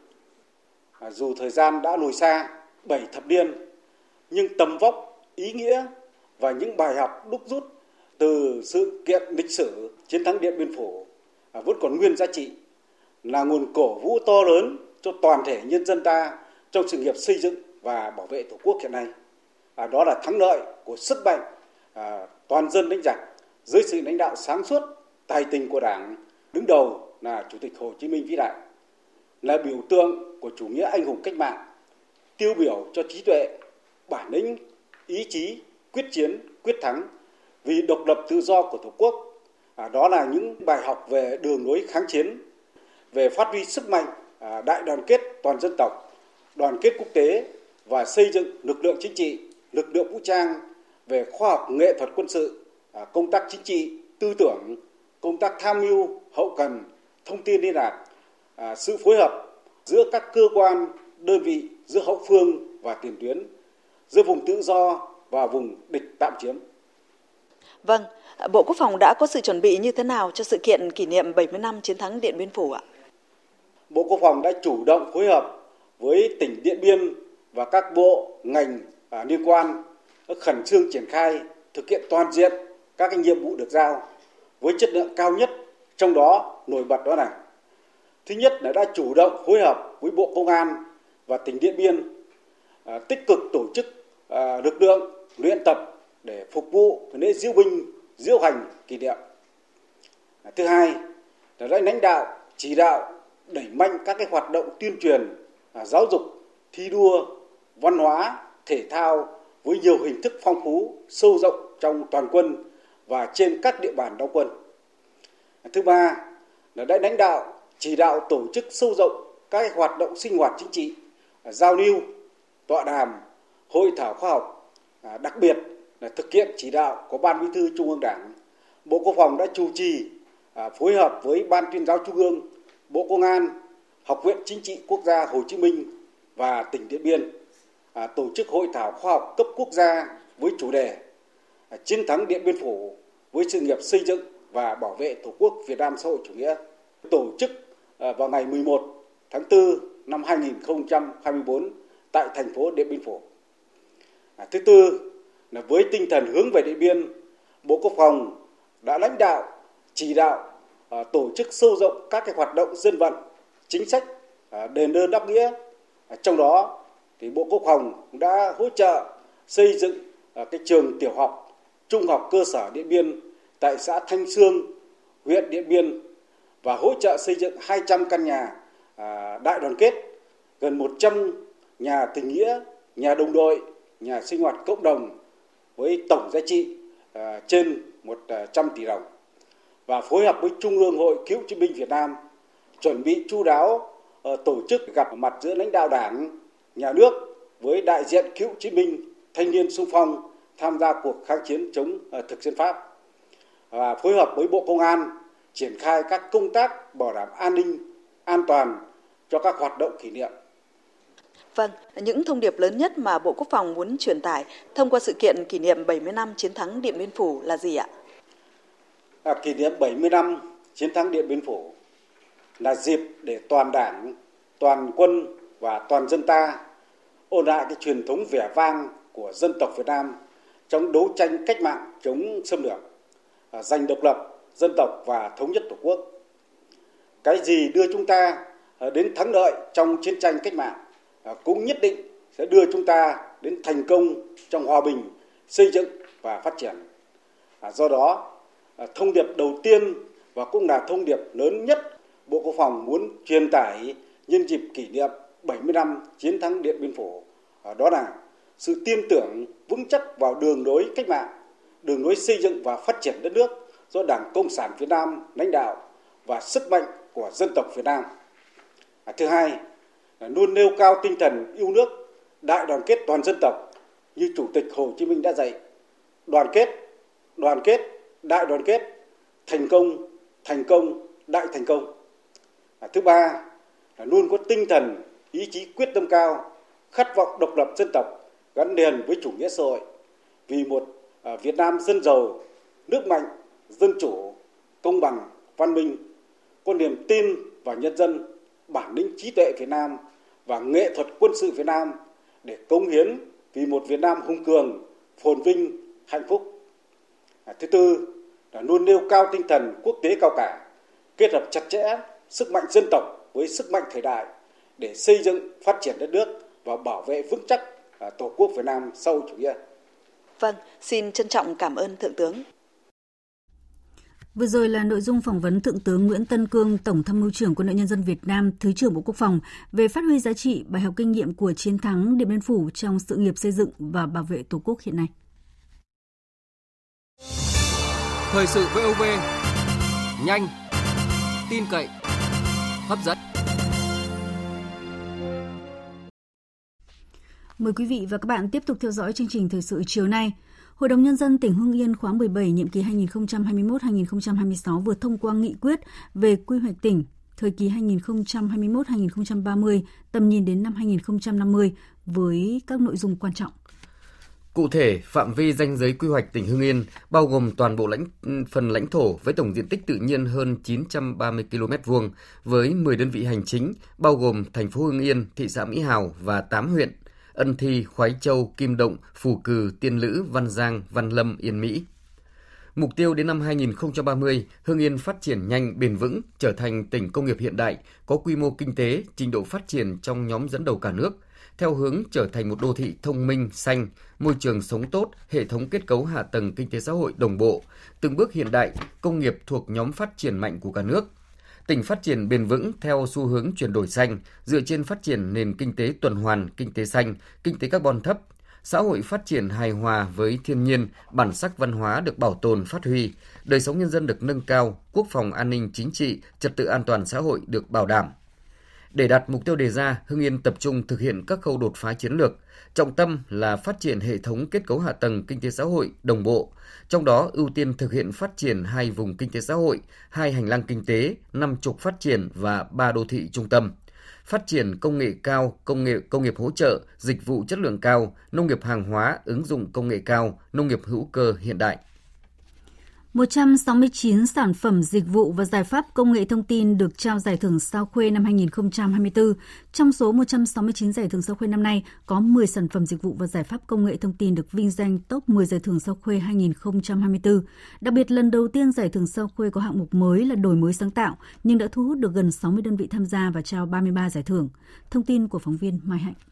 Dù thời gian đã lùi xa 7 thập niên, nhưng tầm vóc, ý nghĩa và những bài học đúc rút từ sự kiện lịch sử chiến thắng Điện Biên Phủ vẫn còn nguyên giá trị, là nguồn cổ vũ to lớn cho toàn thể nhân dân ta trong sự nghiệp xây dựng và bảo vệ Tổ quốc hiện nay. Đó là thắng lợi của sức mạnh toàn dân đánh giặc dưới sự lãnh đạo sáng suốt, tài tình của Đảng, đứng đầu là Chủ tịch Hồ Chí Minh vĩ đại, là biểu tượng của chủ nghĩa anh hùng cách mạng, tiêu biểu cho trí tuệ, bản lĩnh, ý chí, quyết chiến, quyết thắng vì độc lập tự do của Tổ quốc. Đó là những bài học về đường lối kháng chiến, về phát huy sức mạnh đại đoàn kết toàn dân tộc, đoàn kết quốc tế và xây dựng lực lượng chính trị, lực lượng vũ trang, về khoa học nghệ thuật quân sự, công tác chính trị, tư tưởng, công tác tham mưu, hậu cần, thông tin liên lạc, sự phối hợp giữa các cơ quan, đơn vị, giữa hậu phương và tiền tuyến, giữa vùng tự do và vùng địch tạm chiếm. Vâng, Bộ Quốc phòng đã có sự chuẩn bị như thế nào cho sự kiện kỷ niệm 70 năm chiến thắng Điện Biên Phủ ạ? Bộ Quốc phòng đã chủ động phối hợp với tỉnh Điện Biên và các bộ, ngành liên quan khẩn trương triển khai thực hiện toàn diện các nhiệm vụ được giao với chất lượng cao nhất, trong đó nổi bật đó là: thứ nhất là đã chủ động phối hợp với Bộ Công an và tỉnh Điện Biên tích cực tổ chức lực lượng luyện tập để phục vụ lễ diễu binh, diễu hành kỷ niệm. Thứ hai là đã lãnh đạo chỉ đạo đẩy mạnh các hoạt động tuyên truyền, giáo dục, thi đua, văn hóa, thể thao với nhiều hình thức phong phú, sâu rộng trong toàn quân và trên các địa bàn đóng quân. Thứ ba là đã lãnh đạo chỉ đạo tổ chức sâu rộng các hoạt động sinh hoạt chính trị, giao lưu, tọa đàm, hội thảo khoa học, đặc biệt là thực hiện chỉ đạo của Ban Bí thư Trung ương Đảng. Bộ Quốc phòng đã chủ trì phối hợp với Ban Tuyên giáo Trung ương, Bộ Công an, Học viện Chính trị Quốc gia Hồ Chí Minh và tỉnh Điện Biên tổ chức hội thảo khoa học cấp quốc gia với chủ đề Chiến thắng Điện Biên Phủ với sự nghiệp xây dựng và bảo vệ Tổ quốc Việt Nam xã hội chủ nghĩa, tổ chức vào ngày 11 tháng 4 năm 2024 tại thành phố Điện Biên Phủ. Thứ tư là với tinh thần hướng về Điện Biên, Bộ Quốc phòng đã lãnh đạo chỉ đạo tổ chức sâu rộng các hoạt động dân vận, chính sách, đền ơn đáp nghĩa, trong đó thì Bộ Quốc phòng cũng đã hỗ trợ xây dựng cái trường tiểu học, trung học cơ sở Điện Biên tại xã Thanh Xương, huyện Điện Biên và hỗ trợ xây dựng 200 căn nhà đại đoàn kết, gần 100 nhà tình nghĩa, nhà đồng đội, nhà sinh hoạt cộng đồng với tổng giá trị trên 100 tỷ đồng, và phối hợp với Trung ương Hội Cựu chiến binh Việt Nam chuẩn bị chu đáo tổ chức gặp mặt giữa lãnh đạo Đảng, Nhà nước với đại diện cựu chiến binh, thanh niên xung phong tham gia cuộc kháng chiến chống thực dân Pháp, và phối hợp với Bộ Công an triển khai các công tác bảo đảm an ninh, an toàn cho các hoạt động kỷ niệm. Vâng, những thông điệp lớn nhất mà Bộ Quốc phòng muốn truyền tải thông qua sự kiện kỷ niệm 70 năm chiến thắng Điện Biên Phủ là gì ạ? Kỷ niệm 70 năm chiến thắng Điện Biên Phủ là dịp để toàn Đảng, toàn quân và toàn dân ta ôn lại cái truyền thống vẻ vang của dân tộc Việt Nam trong đấu tranh cách mạng chống xâm lược, giành độc lập dân tộc và thống nhất Tổ quốc. Cái gì đưa chúng ta đến thắng lợi trong chiến tranh cách mạng cũng nhất định sẽ đưa chúng ta đến thành công trong hòa bình, xây dựng và phát triển. Do đó, thông điệp đầu tiên và cũng là thông điệp lớn nhất Bộ Quốc phòng muốn truyền tải nhân dịp kỷ niệm 70 năm chiến thắng Điện Biên Phủ, đó là sự tin tưởng vững chắc vào đường lối cách mạng, đường lối xây dựng và phát triển đất nước do Đảng Cộng sản Việt Nam lãnh đạo và sức mạnh của dân tộc Việt Nam. Thứ hai là luôn nêu cao tinh thần yêu nước, đại đoàn kết toàn dân tộc như Chủ tịch Hồ Chí Minh đã dạy: đoàn kết, đại đoàn kết, thành công, đại thành công. Thứ ba là luôn có tinh thần, ý chí quyết tâm cao, khát vọng độc lập dân tộc gắn liền với chủ nghĩa xã hội, vì một Việt Nam dân giàu, nước mạnh, dân chủ, công bằng, văn minh, có niềm tin vào nhân dân, bản lĩnh trí tuệ Việt Nam và nghệ thuật quân sự Việt Nam để cống hiến vì một Việt Nam hùng cường, phồn vinh, hạnh phúc. Thứ tư là luôn nêu cao tinh thần quốc tế cao cả, kết hợp chặt chẽ sức mạnh dân tộc với sức mạnh thời đại để xây dựng, phát triển đất nước và bảo vệ vững chắc Tổ quốc Việt Nam sau chủ nghĩa. Vâng, xin trân trọng cảm ơn Thượng tướng. Vừa rồi là nội dung phỏng vấn Thượng tướng Nguyễn Tân Cương, Tổng Tham mưu trưởng Quân đội Nhân dân Việt Nam, Thứ trưởng Bộ Quốc phòng về phát huy giá trị bài học kinh nghiệm của chiến thắng Điện Biên Phủ trong sự nghiệp xây dựng và bảo vệ Tổ quốc hiện nay. Thời sự VOV, nhanh, tin cậy, hấp dẫn. Mời quý vị và các bạn tiếp tục theo dõi chương trình thời sự chiều nay. Hội đồng Nhân dân tỉnh Hưng Yên khóa 17 nhiệm kỳ 2021-2026 vừa thông qua nghị quyết về quy hoạch tỉnh thời kỳ 2021-2030, tầm nhìn đến năm 2050 với các nội dung quan trọng. Cụ thể, phạm vi ranh giới quy hoạch tỉnh Hưng Yên bao gồm toàn bộ phần lãnh thổ với tổng diện tích tự nhiên hơn 930 km2 với 10 đơn vị hành chính, bao gồm thành phố Hưng Yên, thị xã Mỹ Hào và 8 huyện: Ân Thi, Khoái Châu, Kim Động, Phù Cừ, Tiên Lữ, Văn Giang, Văn Lâm, Yên Mỹ. Mục tiêu đến năm 2030, Hưng Yên phát triển nhanh, bền vững, trở thành tỉnh công nghiệp hiện đại, có quy mô kinh tế, trình độ phát triển trong nhóm dẫn đầu cả nước, theo hướng trở thành một đô thị thông minh, xanh, môi trường sống tốt, hệ thống kết cấu hạ tầng kinh tế xã hội đồng bộ, từng bước hiện đại, công nghiệp thuộc nhóm phát triển mạnh của cả nước. Tỉnh phát triển bền vững theo xu hướng chuyển đổi xanh, dựa trên phát triển nền kinh tế tuần hoàn, kinh tế xanh, kinh tế carbon thấp, xã hội phát triển hài hòa với thiên nhiên, bản sắc văn hóa được bảo tồn, phát huy, đời sống nhân dân được nâng cao, quốc phòng an ninh chính trị, trật tự an toàn xã hội được bảo đảm. Để đạt mục tiêu đề ra, Hưng Yên tập trung thực hiện các khâu đột phá chiến lược, trọng tâm là phát triển hệ thống kết cấu hạ tầng kinh tế xã hội đồng bộ, trong đó ưu tiên thực hiện phát triển 2 vùng kinh tế xã hội, 2 hành lang kinh tế, 5 trục phát triển và 3 đô thị trung tâm. Phát triển công nghệ cao, công nghiệp hỗ trợ, dịch vụ chất lượng cao, nông nghiệp hàng hóa, ứng dụng công nghệ cao, nông nghiệp hữu cơ hiện đại. 169 sản phẩm dịch vụ và giải pháp công nghệ thông tin được trao giải thưởng Sao Khuê năm 2024. Trong số 169 giải thưởng Sao Khuê năm nay, có 10 sản phẩm dịch vụ và giải pháp công nghệ thông tin được vinh danh top 10 giải thưởng Sao Khuê 2024. Đặc biệt, lần đầu tiên giải thưởng Sao Khuê có hạng mục mới là đổi mới sáng tạo, nhưng đã thu hút được gần 60 đơn vị tham gia và trao 33 giải thưởng. Thông tin của phóng viên Mai Hạnh.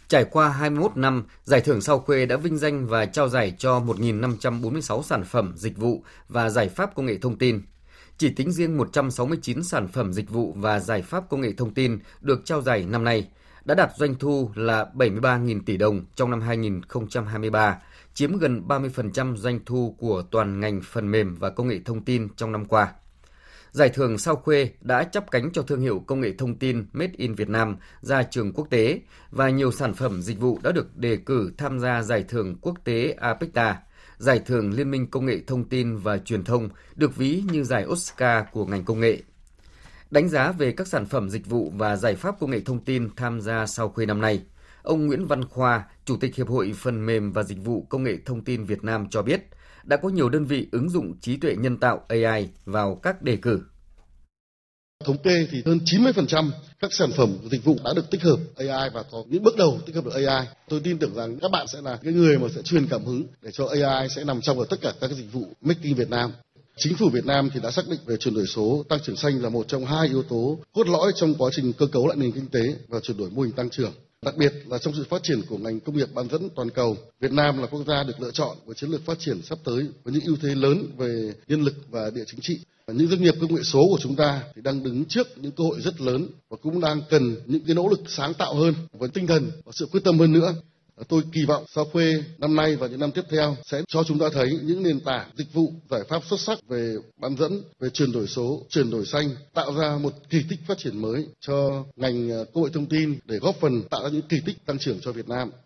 Trải qua 21 năm, Giải thưởng Sao Khuê đã vinh danh và trao giải cho 1.546 sản phẩm, dịch vụ và giải pháp công nghệ thông tin. Chỉ tính riêng 169 sản phẩm, dịch vụ và giải pháp công nghệ thông tin được trao giải năm nay đã đạt doanh thu là 73.000 tỷ đồng trong năm 2023, chiếm gần 30% doanh thu của toàn ngành phần mềm và công nghệ thông tin trong năm qua. Giải thưởng Sao Khuê đã chắp cánh cho thương hiệu công nghệ thông tin Made in Việt Nam ra trường quốc tế và nhiều sản phẩm dịch vụ đã được đề cử tham gia Giải thưởng quốc tế APECTA, Giải thưởng Liên minh Công nghệ Thông tin và Truyền thông, được ví như giải Oscar của ngành công nghệ. Đánh giá về các sản phẩm dịch vụ và giải pháp công nghệ thông tin tham gia Sao Khuê năm nay, ông Nguyễn Văn Khoa, Chủ tịch Hiệp hội Phần mềm và Dịch vụ Công nghệ Thông tin Việt Nam cho biết, đã có nhiều đơn vị ứng dụng trí tuệ nhân tạo AI vào các đề cử. Thống kê thì hơn 90% các sản phẩm dịch vụ đã được tích hợp AI và có những bước đầu tích hợp được AI. Tôi tin tưởng rằng các bạn sẽ là cái người mà sẽ truyền cảm hứng để cho AI sẽ nằm trong tất cả các dịch vụ Make in Việt Nam. Chính phủ Việt Nam thì đã xác định về chuyển đổi số, tăng trưởng xanh là một trong hai yếu tố cốt lõi trong quá trình cơ cấu lại nền kinh tế và chuyển đổi mô hình tăng trưởng. Đặc biệt là trong sự phát triển của ngành công nghiệp bán dẫn toàn cầu, Việt Nam là quốc gia được lựa chọn với chiến lược phát triển sắp tới với những ưu thế lớn về nhân lực và địa chính trị. Những doanh nghiệp công nghệ số của chúng ta thì đang đứng trước những cơ hội rất lớn và cũng đang cần những cái nỗ lực sáng tạo hơn với tinh thần và sự quyết tâm hơn nữa. Tôi kỳ vọng Sao Khuê năm nay và những năm tiếp theo sẽ cho chúng ta thấy những nền tảng, dịch vụ, giải pháp xuất sắc về bán dẫn, về chuyển đổi số, chuyển đổi xanh, tạo ra một kỳ tích phát triển mới cho ngành công nghệ thông tin để góp phần tạo ra những kỳ tích tăng trưởng cho Việt Nam.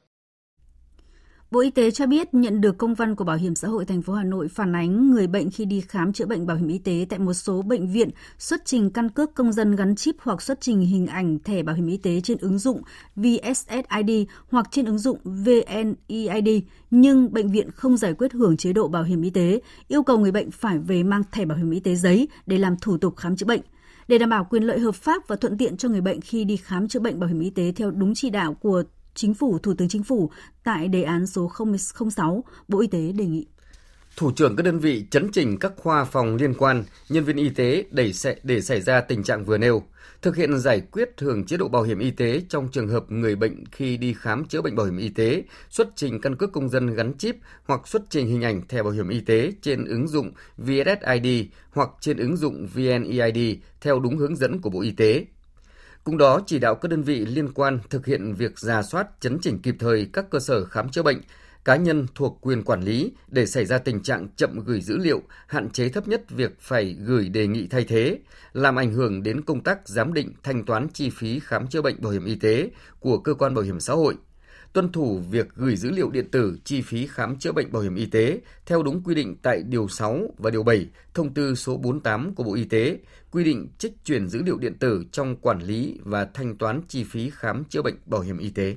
Bộ Y tế cho biết nhận được công văn của Bảo hiểm xã hội thành phố Hà Nội phản ánh người bệnh khi đi khám chữa bệnh bảo hiểm y tế tại một số bệnh viện xuất trình căn cước công dân gắn chip hoặc xuất trình hình ảnh thẻ bảo hiểm y tế trên ứng dụng VSSID hoặc trên ứng dụng VNeID, nhưng bệnh viện không giải quyết hưởng chế độ bảo hiểm y tế, yêu cầu người bệnh phải về mang thẻ bảo hiểm y tế giấy để làm thủ tục khám chữa bệnh. Để đảm bảo quyền lợi hợp pháp và thuận tiện cho người bệnh khi đi khám chữa bệnh bảo hiểm y tế theo đúng chỉ đạo của Chính phủ, Thủ tướng Chính phủ tại đề án số 006, Bộ Y tế đề nghị thủ trưởng các đơn vị chấn chỉnh các khoa phòng liên quan, nhân viên y tế để xảy ra tình trạng vừa nêu, thực hiện giải quyết hưởng chế độ bảo hiểm y tế trong trường hợp người bệnh khi đi khám chữa bệnh bảo hiểm y tế xuất trình căn cước công dân gắn chip hoặc xuất trình hình ảnh thẻ bảo hiểm y tế trên ứng dụng VSSID hoặc trên ứng dụng VNeID theo đúng hướng dẫn của Bộ Y tế. Cùng đó chỉ đạo các đơn vị liên quan thực hiện việc rà soát, chấn chỉnh kịp thời các cơ sở khám chữa bệnh, cá nhân thuộc quyền quản lý để xảy ra tình trạng chậm gửi dữ liệu, hạn chế thấp nhất việc phải gửi đề nghị thay thế, làm ảnh hưởng đến công tác giám định thanh toán chi phí khám chữa bệnh bảo hiểm y tế của cơ quan bảo hiểm xã hội, tuân thủ việc gửi dữ liệu điện tử chi phí khám chữa bệnh bảo hiểm y tế theo đúng quy định tại Điều 6 và Điều 7 Thông tư số 48 của Bộ Y tế, quy định trích chuyển dữ liệu điện tử trong quản lý và thanh toán chi phí khám chữa bệnh bảo hiểm y tế.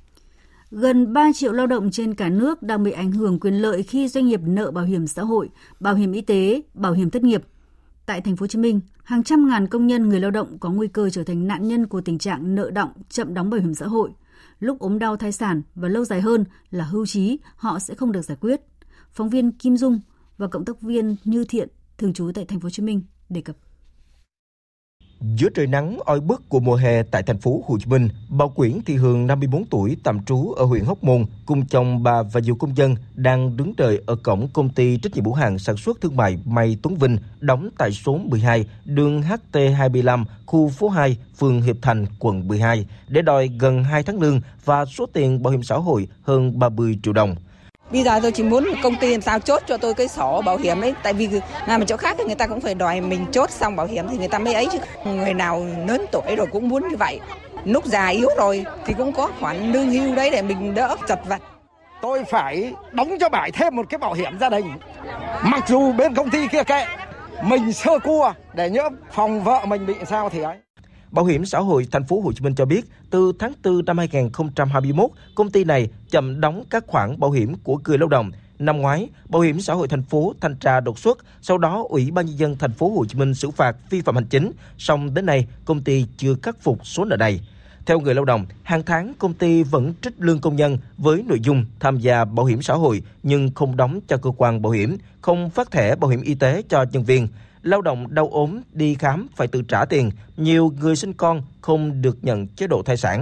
Gần 3 triệu lao động trên cả nước đang bị ảnh hưởng quyền lợi khi doanh nghiệp nợ bảo hiểm xã hội, bảo hiểm y tế, bảo hiểm thất nghiệp. Tại thành phố Hồ Chí Minh, hàng trăm ngàn công nhân người lao động có nguy cơ trở thành nạn nhân của tình trạng nợ đọng, chậm đóng bảo hiểm xã hội. Lúc ốm đau thai sản và lâu dài hơn là hưu trí, họ sẽ không được giải quyết. Phóng viên Kim Dung và cộng tác viên Như Thiện, thường trú tại thành phố Hồ Chí Minh đề cập. Giữa trời nắng oi bức của mùa hè tại thành phố Hồ Chí Minh, bà Quyển Thị Hường 54 tuổi tạm trú ở huyện Hóc Môn cùng chồng bà và nhiều công dân đang đứng đợi ở cổng công ty trách nhiệm hữu hạn sản xuất thương mại May Tuấn Vinh đóng tại số 12 đường HT25, khu phố 2, phường Hiệp Thành, quận 12 để đòi gần 2 tháng lương và số tiền bảo hiểm xã hội hơn 30 triệu đồng. Bây giờ tôi chỉ muốn công ty làm sao chốt cho tôi cái sổ bảo hiểm ấy, tại vì làm ở chỗ khác thì người ta cũng phải đòi mình chốt xong bảo hiểm thì người ta mới ấy chứ. Người nào lớn tuổi rồi cũng muốn như vậy. Lúc già yếu rồi thì cũng có khoản lương hưu đấy để mình đỡ chật vật. Tôi phải đóng cho bà thêm một cái bảo hiểm gia đình. Mặc dù bên công ty kia kệ, mình sơ cua để nhỡ phòng vợ mình bị sao thì ấy. Bảo hiểm xã hội thành phố Hồ Chí Minh cho biết, từ tháng 4 năm 2021, công ty này chậm đóng các khoản bảo hiểm của người lao động. Năm ngoái, Bảo hiểm xã hội thành phố thanh tra đột xuất, sau đó Ủy ban nhân dân thành phố Hồ Chí Minh xử phạt vi phạm hành chính, song đến nay công ty chưa khắc phục số nợ này. Theo người lao động, hàng tháng công ty vẫn trích lương công nhân với nội dung tham gia bảo hiểm xã hội nhưng không đóng cho cơ quan bảo hiểm, không phát thẻ bảo hiểm y tế cho nhân viên. Lao động đau ốm, đi khám phải tự trả tiền, nhiều người sinh con không được nhận chế độ thai sản.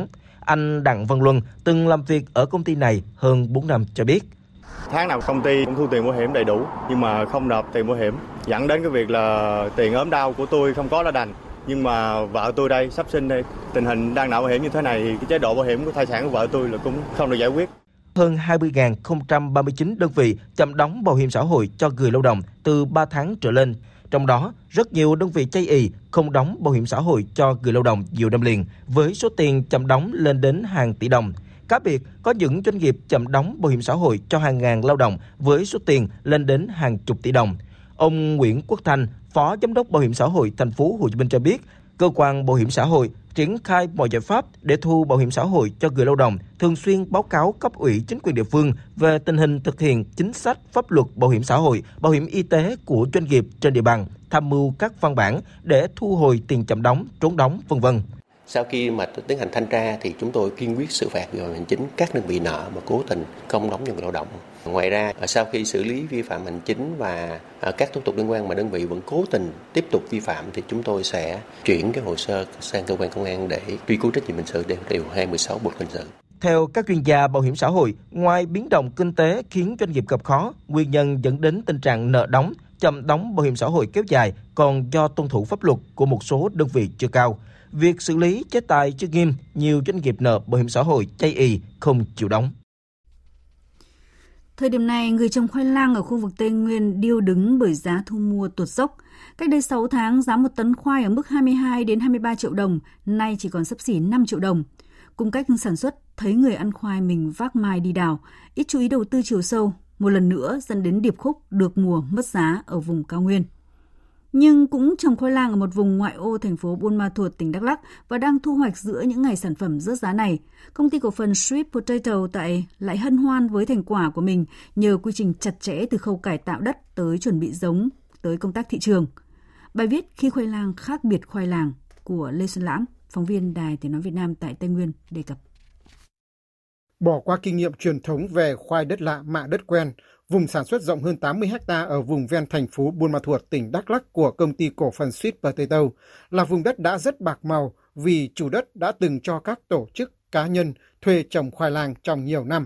Anh Đặng Văn Luân từng làm việc ở công ty này hơn 4 năm cho biết. Tháng nào công ty cũng thu tiền bảo hiểm đầy đủ nhưng mà không nộp tiền bảo hiểm, dẫn đến cái việc là tiền ốm đau của tôi không có đã đành. Nhưng mà vợ tôi đây sắp sinh đây, tình hình đang nợ bảo hiểm như thế này thì cái chế độ bảo hiểm của thai sản của vợ tôi là cũng không được giải quyết. Hơn 20.039 đơn vị chậm đóng bảo hiểm xã hội cho người lao động từ 3 tháng trở lên. Trong đó, rất nhiều đơn vị chây ỳ không đóng bảo hiểm xã hội cho người lao động nhiều năm liền, với số tiền chậm đóng lên đến hàng tỷ đồng. Cá biệt, có những doanh nghiệp chậm đóng bảo hiểm xã hội cho hàng ngàn lao động với số tiền lên đến hàng chục tỷ đồng. Ông Nguyễn Quốc Thanh, Phó Giám đốc Bảo hiểm xã hội thành phố Hồ Chí Minh cho biết, cơ quan bảo hiểm xã hội triển khai mọi giải pháp để thu bảo hiểm xã hội cho người lao động, thường xuyên báo cáo cấp ủy chính quyền địa phương về tình hình thực hiện chính sách pháp luật bảo hiểm xã hội, bảo hiểm y tế của doanh nghiệp trên địa bàn, tham mưu các văn bản để thu hồi tiền chậm đóng, trốn đóng, v.v. Sau khi mà tiến hành thanh tra thì chúng tôi kiên quyết xử phạt vi phạm hành chính các đơn vị nợ mà cố tình không đóng cho người lao động. Ngoài ra, sau khi xử lý vi phạm hành chính và các thủ tục liên quan mà đơn vị vẫn cố tình tiếp tục vi phạm thì chúng tôi sẽ chuyển cái hồ sơ sang cơ quan công an để truy cứu trách nhiệm hình sự theo điều 216 Bộ luật hình sự. Theo các chuyên gia bảo hiểm xã hội, ngoài biến động kinh tế khiến doanh nghiệp gặp khó, nguyên nhân dẫn đến tình trạng nợ đóng, chậm đóng bảo hiểm xã hội kéo dài còn do tuân thủ pháp luật của một số đơn vị chưa cao. Việc xử lý chế tài chưa nghiêm, nhiều doanh nghiệp nợ bảo hiểm xã hội chây ỳ không chịu đóng. Thời điểm này, người trồng khoai lang ở khu vực Tây Nguyên điêu đứng bởi giá thu mua tuột dốc. Cách đây 6 tháng, giá 1 tấn khoai ở mức 22 đến 23 triệu đồng, nay chỉ còn xấp xỉ 5 triệu đồng. Cùng cách sản xuất, thấy người ăn khoai mình vác mai đi đào, ít chú ý đầu tư chiều sâu, một lần nữa dẫn đến điệp khúc được mùa mất giá ở vùng cao nguyên. Nhưng cũng trồng khoai lang ở một vùng ngoại ô thành phố Buôn Ma Thuột, tỉnh Đắk Lắk và đang thu hoạch giữa những ngày sản phẩm rớt giá này. Công ty cổ phần Sweet Potato tại lại hân hoan với thành quả của mình nhờ quy trình chặt chẽ từ khâu cải tạo đất tới chuẩn bị giống tới công tác thị trường. Bài viết Khi khoai lang khác biệt khoai làng của Lê Xuân Lãm, phóng viên Đài Tiếng nói Việt Nam tại Tây Nguyên đề cập. Bỏ qua kinh nghiệm truyền thống về khoai đất lạ mạ đất quen, vùng sản xuất rộng hơn 80 ha ở vùng ven thành phố Buôn Ma Thuột, tỉnh Đắk Lắk của công ty cổ phần Sweet Potato là vùng đất đã rất bạc màu vì chủ đất đã từng cho các tổ chức, cá nhân thuê trồng khoai lang trong nhiều năm.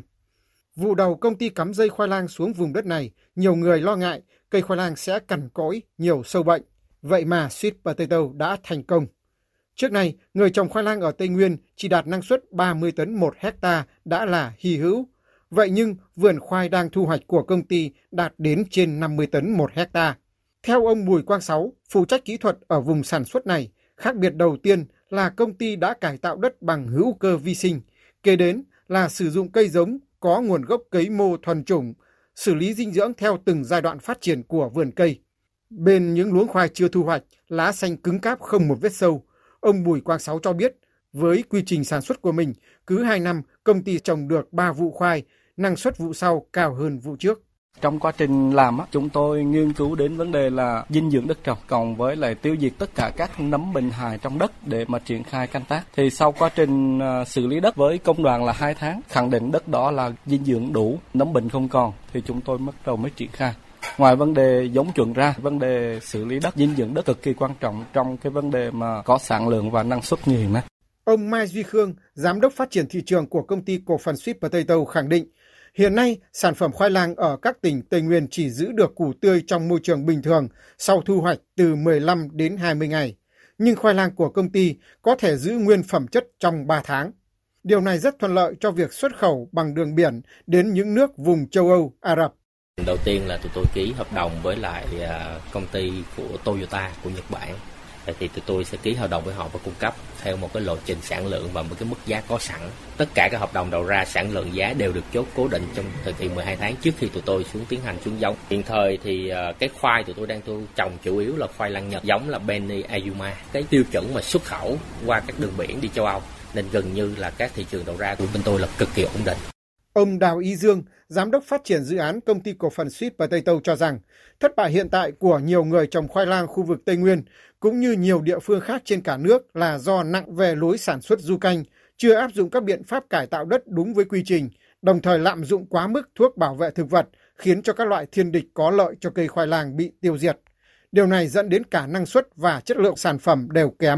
Vụ đầu công ty cắm dây khoai lang xuống vùng đất này, nhiều người lo ngại cây khoai lang sẽ cằn cỗi, nhiều sâu bệnh. Vậy mà Sweet Potato đã thành công. Trước nay, người trồng khoai lang ở Tây Nguyên chỉ đạt năng suất 30 tấn 1 hectare đã là hy hữu. Vậy nhưng vườn khoai đang thu hoạch của công ty đạt đến trên 50 tấn 1 hectare. Theo ông Bùi Quang Sáu, phụ trách kỹ thuật ở vùng sản xuất này, khác biệt đầu tiên là công ty đã cải tạo đất bằng hữu cơ vi sinh. Kế đến là sử dụng cây giống có nguồn gốc cấy mô thuần chủng, xử lý dinh dưỡng theo từng giai đoạn phát triển của vườn cây. Bên những luống khoai chưa thu hoạch, lá xanh cứng cáp không một vết sâu. Ông Bùi Quang Sáu cho biết, với quy trình sản xuất của mình, cứ 2 năm công ty trồng được 3 vụ khoai, năng suất vụ sau cao hơn vụ trước. Trong quá trình làm, chúng tôi nghiên cứu đến vấn đề là dinh dưỡng đất trồng, cộng với lại tiêu diệt tất cả các nấm bệnh hại trong đất để mà triển khai canh tác. Thì sau quá trình xử lý đất với công đoạn là 2 tháng, khẳng định đất đó là dinh dưỡng đủ, nấm bệnh không còn, thì chúng tôi bắt đầu mới triển khai. Ngoài vấn đề giống chuẩn ra, vấn đề xử lý đất, dinh dưỡng đất cực kỳ quan trọng trong cái vấn đề mà có sản lượng và năng suất như hiện nay. Ông Mai Duy Khương, giám đốc phát triển thị trường của công ty cổ phần Sweet Potato khẳng định, hiện nay sản phẩm khoai lang ở các tỉnh Tây Nguyên chỉ giữ được củ tươi trong môi trường bình thường sau thu hoạch từ 15 đến 20 ngày. Nhưng khoai lang của công ty có thể giữ nguyên phẩm chất trong 3 tháng. Điều này rất thuận lợi cho việc xuất khẩu bằng đường biển đến những nước vùng châu Âu, Ả Rập. Đầu tiên là tụi tôi ký hợp đồng với lại công ty của Toyota của Nhật Bản. Thì tụi tôi sẽ ký hợp đồng với họ và cung cấp theo một cái lộ trình sản lượng và một cái mức giá có sẵn. Tất cả các hợp đồng đầu ra sản lượng giá đều được chốt cố định trong thời kỳ 12 tháng trước khi tụi tôi tiến hành xuống giống. Hiện thời thì cái khoai tụi tôi đang trồng chủ yếu là khoai lang Nhật, giống là Benny Ayuma. Cái tiêu chuẩn mà xuất khẩu qua các đường biển đi châu Âu nên gần như là các thị trường đầu ra của bên tôi là cực kỳ ổn định. Ông Đào Y Dương, giám đốc phát triển dự án công ty cổ phần Sweet Potato cho rằng thất bại hiện tại của nhiều người trồng khoai lang khu vực Tây Nguyên cũng như nhiều địa phương khác trên cả nước là do nặng về lối sản xuất du canh, chưa áp dụng các biện pháp cải tạo đất đúng với quy trình, đồng thời lạm dụng quá mức thuốc bảo vệ thực vật, khiến cho các loại thiên địch có lợi cho cây khoai lang bị tiêu diệt. Điều này dẫn đến cả năng suất và chất lượng sản phẩm đều kém,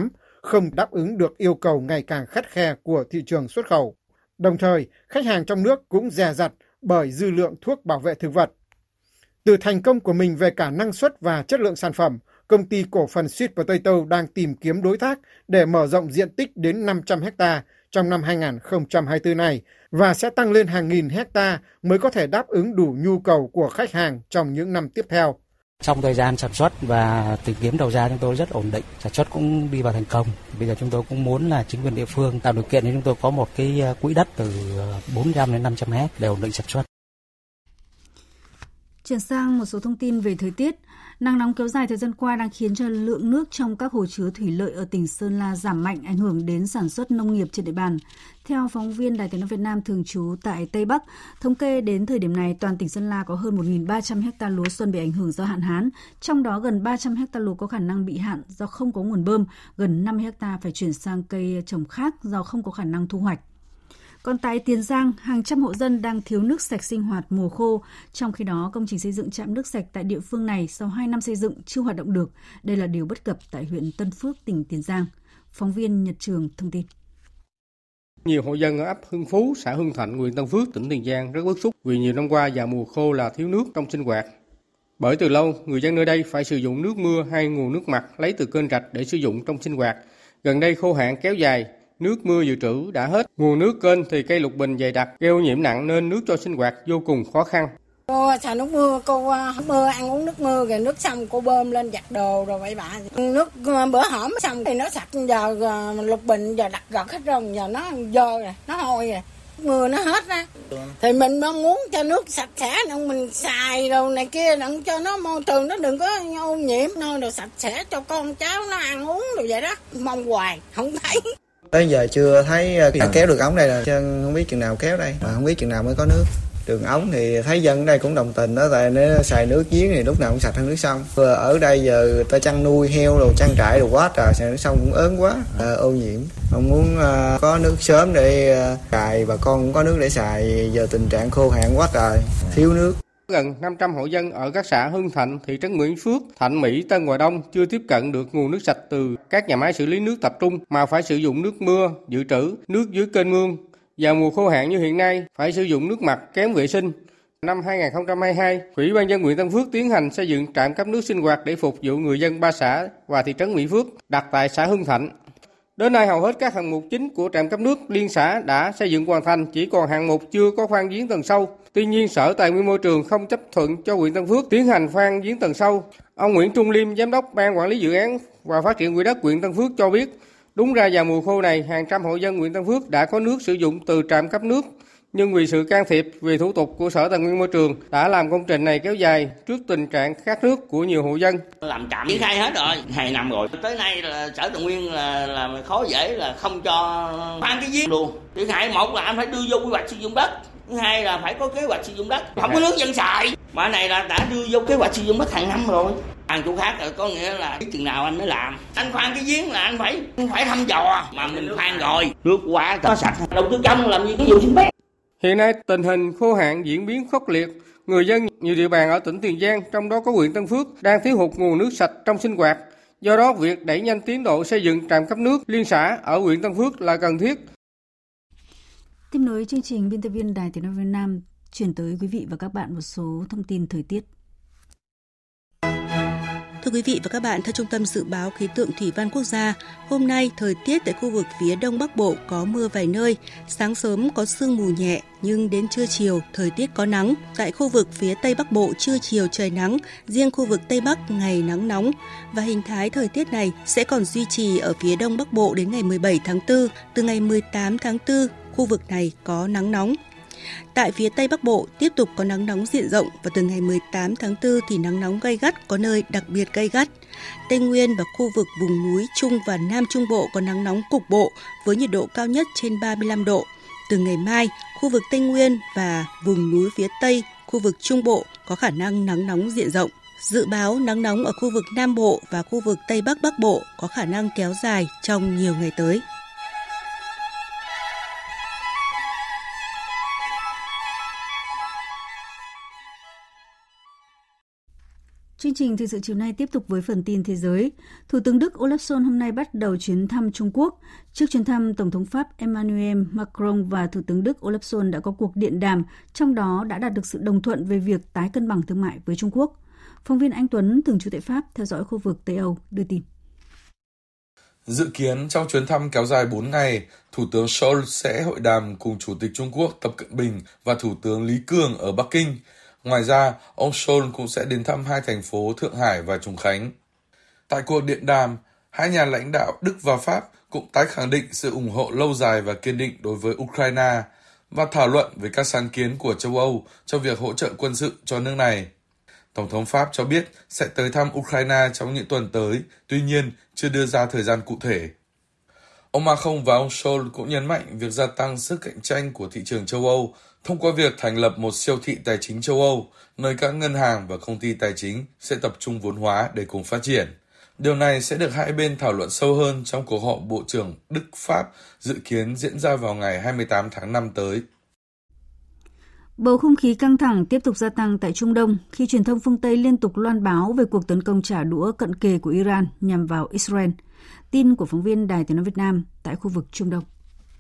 không đáp ứng được yêu cầu ngày càng khắt khe của thị trường xuất khẩu. Đồng thời, khách hàng trong nước cũng dè dặt bởi dư lượng thuốc bảo vệ thực vật. Từ thành công của mình về cả năng suất và chất lượng sản phẩm, công ty cổ phần Sweet Potato đang tìm kiếm đối tác để mở rộng diện tích đến 500 ha trong năm 2024 này và sẽ tăng lên hàng nghìn hecta mới có thể đáp ứng đủ nhu cầu của khách hàng trong những năm tiếp theo. Trong thời gian sản xuất và tìm kiếm đầu ra chúng tôi rất ổn định, sản xuất cũng đi vào thành công. Bây giờ chúng tôi cũng muốn là chính quyền địa phương tạo điều kiện để chúng tôi có một cái quỹ đất từ 400 đến 500 ha để ổn định sản xuất. Chuyển sang một số thông tin về thời tiết. Nắng nóng kéo dài thời gian qua đang khiến cho lượng nước trong các hồ chứa thủy lợi ở tỉnh Sơn La giảm mạnh, ảnh hưởng đến sản xuất nông nghiệp trên địa bàn. Theo phóng viên Đài Tiếng nói Việt Nam thường trú tại Tây Bắc, thống kê đến thời điểm này toàn tỉnh Sơn La có hơn 1.300 ha lúa xuân bị ảnh hưởng do hạn hán, trong đó gần 300 ha lúa có khả năng bị hạn do không có nguồn bơm, gần 50 ha phải chuyển sang cây trồng khác do không có khả năng thu hoạch. Còn tại Tiền Giang, hàng trăm hộ dân đang thiếu nước sạch sinh hoạt mùa khô. Trong khi đó, công trình xây dựng trạm nước sạch tại địa phương này sau 2 năm xây dựng chưa hoạt động được. Đây là điều bất cập tại huyện Tân Phước, tỉnh Tiền Giang. Phóng viên Nhật Trường thông tin. Nhiều hộ dân ở ấp Hưng Phú, xã Hưng Thạnh, huyện Tân Phước, tỉnh Tiền Giang rất bức xúc vì nhiều năm qua vào mùa khô là thiếu nước trong sinh hoạt. Bởi từ lâu, người dân nơi đây phải sử dụng nước mưa hay nguồn nước mặt lấy từ kênh rạch để sử dụng trong sinh hoạt. Gần đây khô hạn kéo dài, nước mưa dự trữ đã hết, nguồn nước kênh thì cây lục bình dày đặc, gây ô nhiễm nặng nên nước cho sinh hoạt vô cùng khó khăn. Cô xài nước mưa, cô mưa ăn uống nước mưa rồi nước xong cô bơm lên giặt đồ rồi vậy bạ. Nước bữa hổm xong thì nó sạch, giờ lục bình giờ đặt gọt hết rồi, giờ nó dơ rồi, nó hôi rồi. Mưa nó hết á. Thì mình mong muốn cho nước sạch sẽ, mình xài đồ này kia đừng cho nó môi trường nó đừng có ô nhiễm, nó đồ sạch sẽ cho con cháu nó ăn uống đồ vậy đó. Mong hoài không thấy. Tới giờ chưa thấy kéo được ống đây là chân không biết chừng nào kéo đây, mà không biết chừng nào mới có nước. Đường ống thì thấy dân ở đây cũng đồng tình đó, tại nếu xài nước giếng thì lúc nào cũng sạch hơn nước sông. Ở đây giờ ta chăn nuôi heo đồ, trang trại đồ quá trời, xài nước sông cũng ớn quá, ô nhiễm. Không muốn có nước sớm để xài, bà con cũng có nước để xài, giờ tình trạng khô hạn quá trời, thiếu nước. Gần 500 hộ dân ở các xã Hưng Thạnh, thị trấn Nguyễn Phước, Thạnh Mỹ, Tân Hòa Đông chưa tiếp cận được nguồn nước sạch từ các nhà máy xử lý nước tập trung mà phải sử dụng nước mưa, dự trữ, nước dưới kênh mương. Vào mùa khô hạn như hiện nay, phải sử dụng nước mặt kém vệ sinh. Năm 2022, Ủy ban nhân dân huyện Tân Phước tiến hành xây dựng trạm cấp nước sinh hoạt để phục vụ người dân 3 xã và thị trấn Mỹ Phước, đặt tại xã Hưng Thạnh. Đến nay hầu hết các hạng mục chính của trạm cấp nước liên xã đã xây dựng hoàn thành, chỉ còn hạng mục chưa có khoan giếng tầng sâu. Tuy nhiên, Sở Tài nguyên Môi trường không chấp thuận cho huyện Tân Phước tiến hành khoan giếng tầng sâu. Ông Nguyễn Trung Liêm, Giám đốc Ban Quản lý Dự án và Phát triển Quỹ đất huyện Tân Phước cho biết, đúng ra vào mùa khô này, hàng trăm hộ dân huyện Tân Phước đã có nước sử dụng từ trạm cấp nước. Nhưng vì sự can thiệp về thủ tục của Sở Tài nguyên Môi trường đã làm công trình này kéo dài trước tình trạng khát nước của nhiều hộ dân. Làm trạm triển khai hết rồi, 2 năm rồi. Tới nay là Sở Tài nguyên là khó dễ là không cho khoan cái giếng luôn. Thứ hai, một là anh phải đưa vô quy hoạch sử dụng đất. Thứ hai là phải có kế hoạch sử dụng đất. Không có nước dân xài. Mà này là đã đưa vô kế hoạch sử dụng đất hàng năm rồi. Ăn chỗ khác rồi có nghĩa là chừng nào anh mới làm. Anh khoan cái giếng là anh phải thăm dò mà mình khoan rồi. Nước quá có sạch. Đầu tư công làm gì có nhiều sinh bé. Hiện nay tình hình khô hạn diễn biến khốc liệt, người dân nhiều địa bàn ở tỉnh Tiền Giang, trong đó có huyện Tân Phước đang thiếu hụt nguồn nước sạch trong sinh hoạt. Do đó, việc đẩy nhanh tiến độ xây dựng trạm cấp nước liên xã ở huyện Tân Phước là cần thiết. Tiếp nối chương trình, biên tập viên Đài Tiếng nói Việt Nam chuyển tới quý vị và các bạn một số thông tin thời tiết. Thưa quý vị và các bạn, theo Trung tâm Dự báo Khí tượng Thủy văn Quốc gia, hôm nay thời tiết tại khu vực phía Đông Bắc Bộ có mưa vài nơi, sáng sớm có sương mù nhẹ nhưng đến trưa chiều thời tiết có nắng. Tại khu vực phía Tây Bắc Bộ trưa chiều trời nắng, riêng khu vực Tây Bắc ngày nắng nóng và hình thái thời tiết này sẽ còn duy trì ở phía Đông Bắc Bộ đến ngày 17 tháng 4, từ ngày 18 tháng 4 khu vực này có nắng nóng. Tại phía Tây Bắc Bộ tiếp tục có nắng nóng diện rộng và từ ngày 18 tháng 4 thì nắng nóng gay gắt, có nơi đặc biệt gay gắt. Tây Nguyên và khu vực vùng núi Trung và Nam Trung Bộ có nắng nóng cục bộ với nhiệt độ cao nhất trên 35 độ. Từ ngày mai, khu vực Tây Nguyên và vùng núi phía Tây, khu vực Trung Bộ có khả năng nắng nóng diện rộng. Dự báo nắng nóng ở khu vực Nam Bộ và khu vực Tây Bắc Bắc Bộ có khả năng kéo dài trong nhiều ngày tới. Chương trình thời sự chiều nay tiếp tục với phần tin thế giới. Thủ tướng Đức Olaf Scholz hôm nay bắt đầu chuyến thăm Trung Quốc. Trước chuyến thăm, Tổng thống Pháp Emmanuel Macron và Thủ tướng Đức Olaf Scholz đã có cuộc điện đàm, trong đó đã đạt được sự đồng thuận về việc tái cân bằng thương mại với Trung Quốc. Phóng viên Anh Tuấn, thường trú tại Pháp, theo dõi khu vực Tây Âu, đưa tin. Dự kiến trong chuyến thăm kéo dài 4 ngày, Thủ tướng Scholz sẽ hội đàm cùng Chủ tịch Trung Quốc Tập Cận Bình và Thủ tướng Lý Cường ở Bắc Kinh. Ngoài ra, ông Scholz cũng sẽ đến thăm hai thành phố Thượng Hải và Trùng Khánh. Tại cuộc điện đàm, hai nhà lãnh đạo Đức và Pháp cũng tái khẳng định sự ủng hộ lâu dài và kiên định đối với Ukraine và thảo luận về các sáng kiến của châu Âu cho việc hỗ trợ quân sự cho nước này. Tổng thống Pháp cho biết sẽ tới thăm Ukraine trong những tuần tới, tuy nhiên chưa đưa ra thời gian cụ thể. Ông Macron và ông Scholz cũng nhấn mạnh việc gia tăng sức cạnh tranh của thị trường châu Âu thông qua việc thành lập một siêu thị tài chính châu Âu, nơi các ngân hàng và công ty tài chính sẽ tập trung vốn hóa để cùng phát triển. Điều này sẽ được hai bên thảo luận sâu hơn trong cuộc họp Bộ trưởng Đức-Pháp dự kiến diễn ra vào ngày 28 tháng 5 tới. Bầu không khí căng thẳng tiếp tục gia tăng tại Trung Đông khi truyền thông phương Tây liên tục loan báo về cuộc tấn công trả đũa cận kề của Iran nhằm vào Israel. Tin của phóng viên Đài Tiếng nói Việt Nam tại khu vực Trung Đông.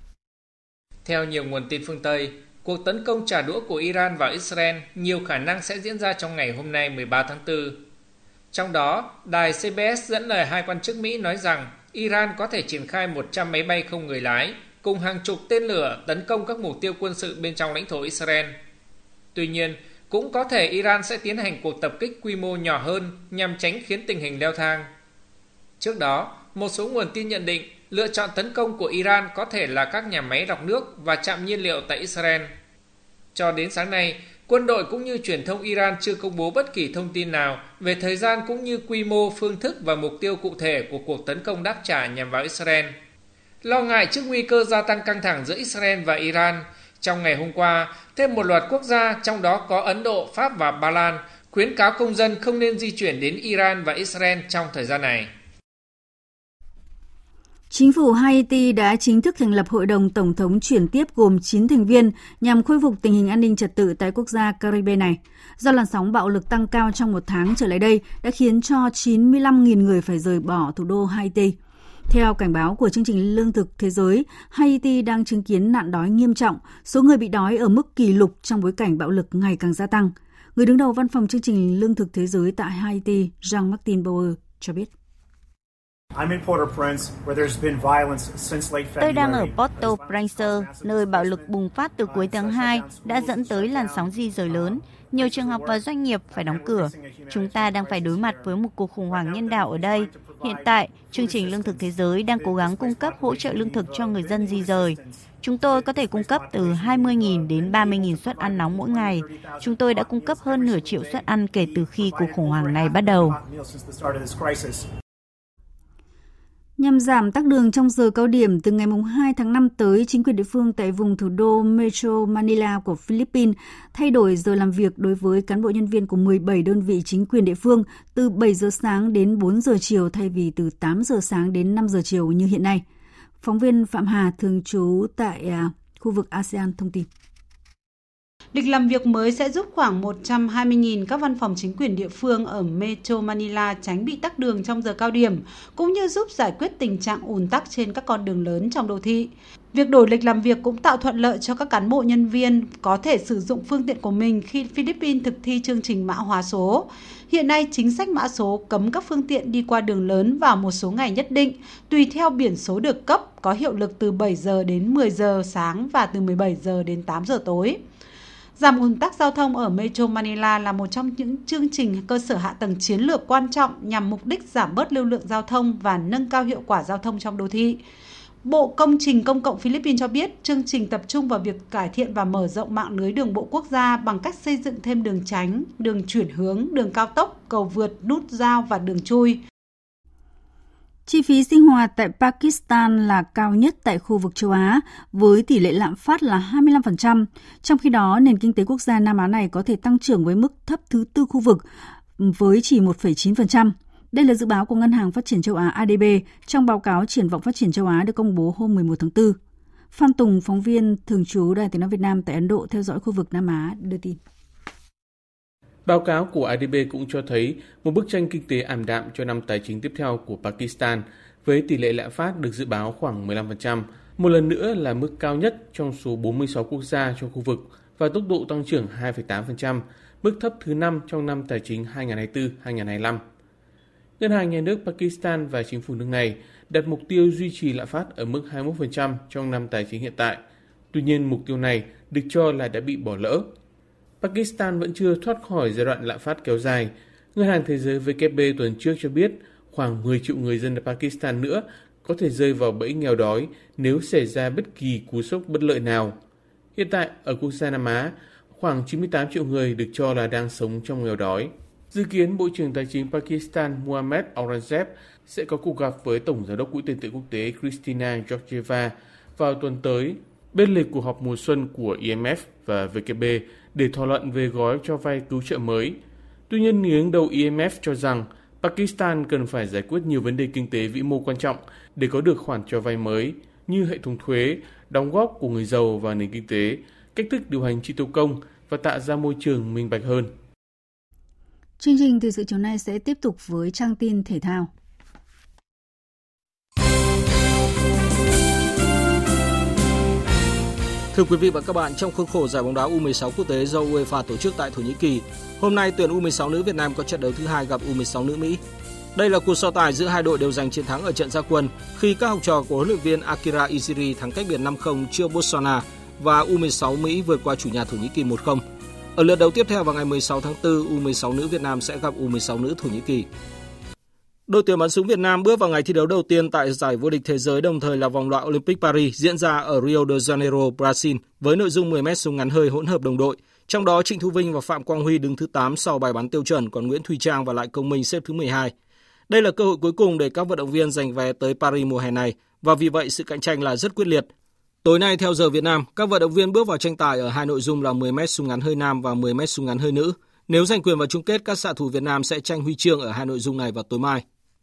Theo nhiều nguồn tin phương Tây, cuộc tấn công trả đũa của Iran vào Israel nhiều khả năng sẽ diễn ra trong ngày hôm nay 13 tháng 4. Trong đó, đài CBS dẫn lời hai quan chức Mỹ nói rằng Iran có thể triển khai 100 máy bay không người lái cùng hàng chục tên lửa tấn công các mục tiêu quân sự bên trong lãnh thổ Israel. Tuy nhiên, cũng có thể Iran sẽ tiến hành cuộc tập kích quy mô nhỏ hơn nhằm tránh khiến tình hình leo thang. Trước đó, một số nguồn tin nhận định lựa chọn tấn công của Iran có thể là các nhà máy lọc nước và trạm nhiên liệu tại Israel. Cho đến sáng nay, quân đội cũng như truyền thông Iran chưa công bố bất kỳ thông tin nào về thời gian cũng như quy mô, phương thức và mục tiêu cụ thể của cuộc tấn công đáp trả nhằm vào Israel. Lo ngại trước nguy cơ gia tăng căng thẳng giữa Israel và Iran, trong ngày hôm qua, thêm một loạt quốc gia, trong đó có Ấn Độ, Pháp và Ba Lan, khuyến cáo công dân không nên di chuyển đến Iran và Israel trong thời gian này. Chính phủ Haiti đã chính thức thành lập Hội đồng Tổng thống chuyển tiếp gồm 9 thành viên nhằm khôi phục tình hình an ninh trật tự tại quốc gia Caribe này. Do làn sóng bạo lực tăng cao trong một tháng trở lại đây đã khiến cho 95.000 người phải rời bỏ thủ đô Haiti. Theo cảnh báo của chương trình Lương thực Thế giới, Haiti đang chứng kiến nạn đói nghiêm trọng, số người bị đói ở mức kỷ lục trong bối cảnh bạo lực ngày càng gia tăng. Người đứng đầu văn phòng chương trình Lương thực Thế giới tại Haiti, Jean-Martin Bauer, cho biết. Tôi đang ở Port-au-Prince, nơi bạo lực bùng phát từ cuối tháng 2 đã dẫn tới làn sóng di rời lớn. Nhiều trường học và doanh nghiệp phải đóng cửa. Chúng ta đang phải đối mặt với một cuộc khủng hoảng nhân đạo ở đây. Hiện tại, chương trình Lương thực Thế giới đang cố gắng cung cấp hỗ trợ lương thực cho người dân di rời. Chúng tôi có thể cung cấp từ 20.000 đến 30.000 suất ăn nóng mỗi ngày. Chúng tôi đã cung cấp hơn nửa triệu suất ăn kể từ khi cuộc khủng hoảng này bắt đầu. Nhằm giảm tắc đường trong giờ cao điểm, từ ngày 2 tháng 5 tới, chính quyền địa phương tại vùng thủ đô Metro Manila của Philippines thay đổi giờ làm việc đối với cán bộ nhân viên của 17 đơn vị chính quyền địa phương từ 7 giờ sáng đến 4 giờ chiều thay vì từ 8 giờ sáng đến 5 giờ chiều như hiện nay. Phóng viên Phạm Hà, thường trú tại khu vực ASEAN thông tin. Lịch làm việc mới sẽ giúp khoảng 120.000 các văn phòng chính quyền địa phương ở Metro Manila tránh bị tắc đường trong giờ cao điểm, cũng như giúp giải quyết tình trạng ùn tắc trên các con đường lớn trong đô thị. Việc đổi lịch làm việc cũng tạo thuận lợi cho các cán bộ nhân viên có thể sử dụng phương tiện của mình khi Philippines thực thi chương trình mã hóa số. Hiện nay, chính sách mã số cấm các phương tiện đi qua đường lớn vào một số ngày nhất định, tùy theo biển số được cấp, có hiệu lực từ 7 giờ đến 10 giờ sáng và từ 17 giờ đến 8 giờ tối. Giảm ùn tắc giao thông ở Metro Manila là một trong những chương trình cơ sở hạ tầng chiến lược quan trọng nhằm mục đích giảm bớt lưu lượng giao thông và nâng cao hiệu quả giao thông trong đô thị. Bộ Công trình Công cộng Philippines cho biết chương trình tập trung vào việc cải thiện và mở rộng mạng lưới đường bộ quốc gia bằng cách xây dựng thêm đường tránh, đường chuyển hướng, đường cao tốc, cầu vượt, nút giao và đường chui. Chi phí sinh hoạt tại Pakistan là cao nhất tại khu vực châu Á, với tỷ lệ lạm phát là 25%. Trong khi đó, nền kinh tế quốc gia Nam Á này có thể tăng trưởng với mức thấp thứ tư khu vực, với chỉ 1,9%. Đây là dự báo của Ngân hàng Phát triển châu Á ADB trong báo cáo triển vọng phát triển châu Á được công bố hôm 11 tháng 4. Phan Tùng, phóng viên thường trú Đài Tiếng nói Việt Nam tại Ấn Độ theo dõi khu vực Nam Á đưa tin. Báo cáo của IDB cũng cho thấy một bức tranh kinh tế ảm đạm cho năm tài chính tiếp theo của Pakistan, với tỷ lệ lạm phát được dự báo khoảng 15%, một lần nữa là mức cao nhất trong số 46 quốc gia trong khu vực và tốc độ tăng trưởng 2,8%, mức thấp thứ 5 trong năm tài chính 2024-2025. Ngân hàng Nhà nước Pakistan và chính phủ nước này đặt mục tiêu duy trì lạm phát ở mức 21% trong năm tài chính hiện tại. Tuy nhiên, mục tiêu này được cho là đã bị bỏ lỡ. Pakistan vẫn chưa thoát khỏi giai đoạn lạm phát kéo dài. Ngân hàng Thế giới WFP tuần trước cho biết khoảng 10 triệu người dân ở Pakistan nữa có thể rơi vào bẫy nghèo đói nếu xảy ra bất kỳ cú sốc bất lợi nào. Hiện tại, ở quốc gia Nam Á, khoảng 98 triệu người được cho là đang sống trong nghèo đói. Dự kiến Bộ trưởng Tài chính Pakistan Mohammad Aurangzeb sẽ có cuộc gặp với Tổng Giám đốc Quỹ tiền tệ quốc tế Kristalina Georgieva vào tuần tới, bên lề cuộc họp mùa xuân của IMF và WFP để thảo luận về gói cho vay cứu trợ mới. Tuy nhiên, người đứng đầu IMF cho rằng Pakistan cần phải giải quyết nhiều vấn đề kinh tế vĩ mô quan trọng để có được khoản cho vay mới, như hệ thống thuế, đóng góp của người giàu vào nền kinh tế, cách thức điều hành chi tiêu công và tạo ra môi trường minh bạch hơn. Chương trình thời sự chiều nay sẽ tiếp tục với trang tin thể thao. Thưa quý vị và các bạn, trong khuôn khổ giải bóng đá U16 quốc tế do UEFA tổ chức tại Thổ Nhĩ Kỳ, hôm nay tuyển U16 nữ Việt Nam có trận đấu thứ 2 gặp U16 nữ Mỹ. Đây là cuộc so tài giữa hai đội đều giành chiến thắng ở trận ra quân khi các học trò của huấn luyện viên Akira Ishii thắng cách biệt 5-0 trước Botswana và U16 Mỹ vượt qua chủ nhà Thổ Nhĩ Kỳ 1-0. Ở lượt đấu tiếp theo vào ngày 16 tháng 4, U16 nữ Việt Nam sẽ gặp U16 nữ Thổ Nhĩ Kỳ. Đội tuyển bắn súng Việt Nam bước vào ngày thi đấu đầu tiên tại giải vô địch thế giới, đồng thời là vòng loại Olympic Paris diễn ra ở Rio de Janeiro, Brazil với nội dung 10m súng ngắn hơi hỗn hợp đồng đội. Trong đó Trịnh Thu Vinh và Phạm Quang Huy đứng thứ 8 sau bài bắn tiêu chuẩn, còn Nguyễn Thùy Trang và Lại Công Minh xếp thứ 12. Đây là cơ hội cuối cùng để các vận động viên giành vé tới Paris mùa hè này và vì vậy sự cạnh tranh là rất quyết liệt. Tối nay theo giờ Việt Nam, các vận động viên bước vào tranh tài ở hai nội dung là 10m súng ngắn hơi nam và 10m súng ngắn hơi nữ. Nếu giành quyền vào chung kết, các xạ thủ Việt Nam sẽ tranh huy chương ở hai nội dung này vào tối mai.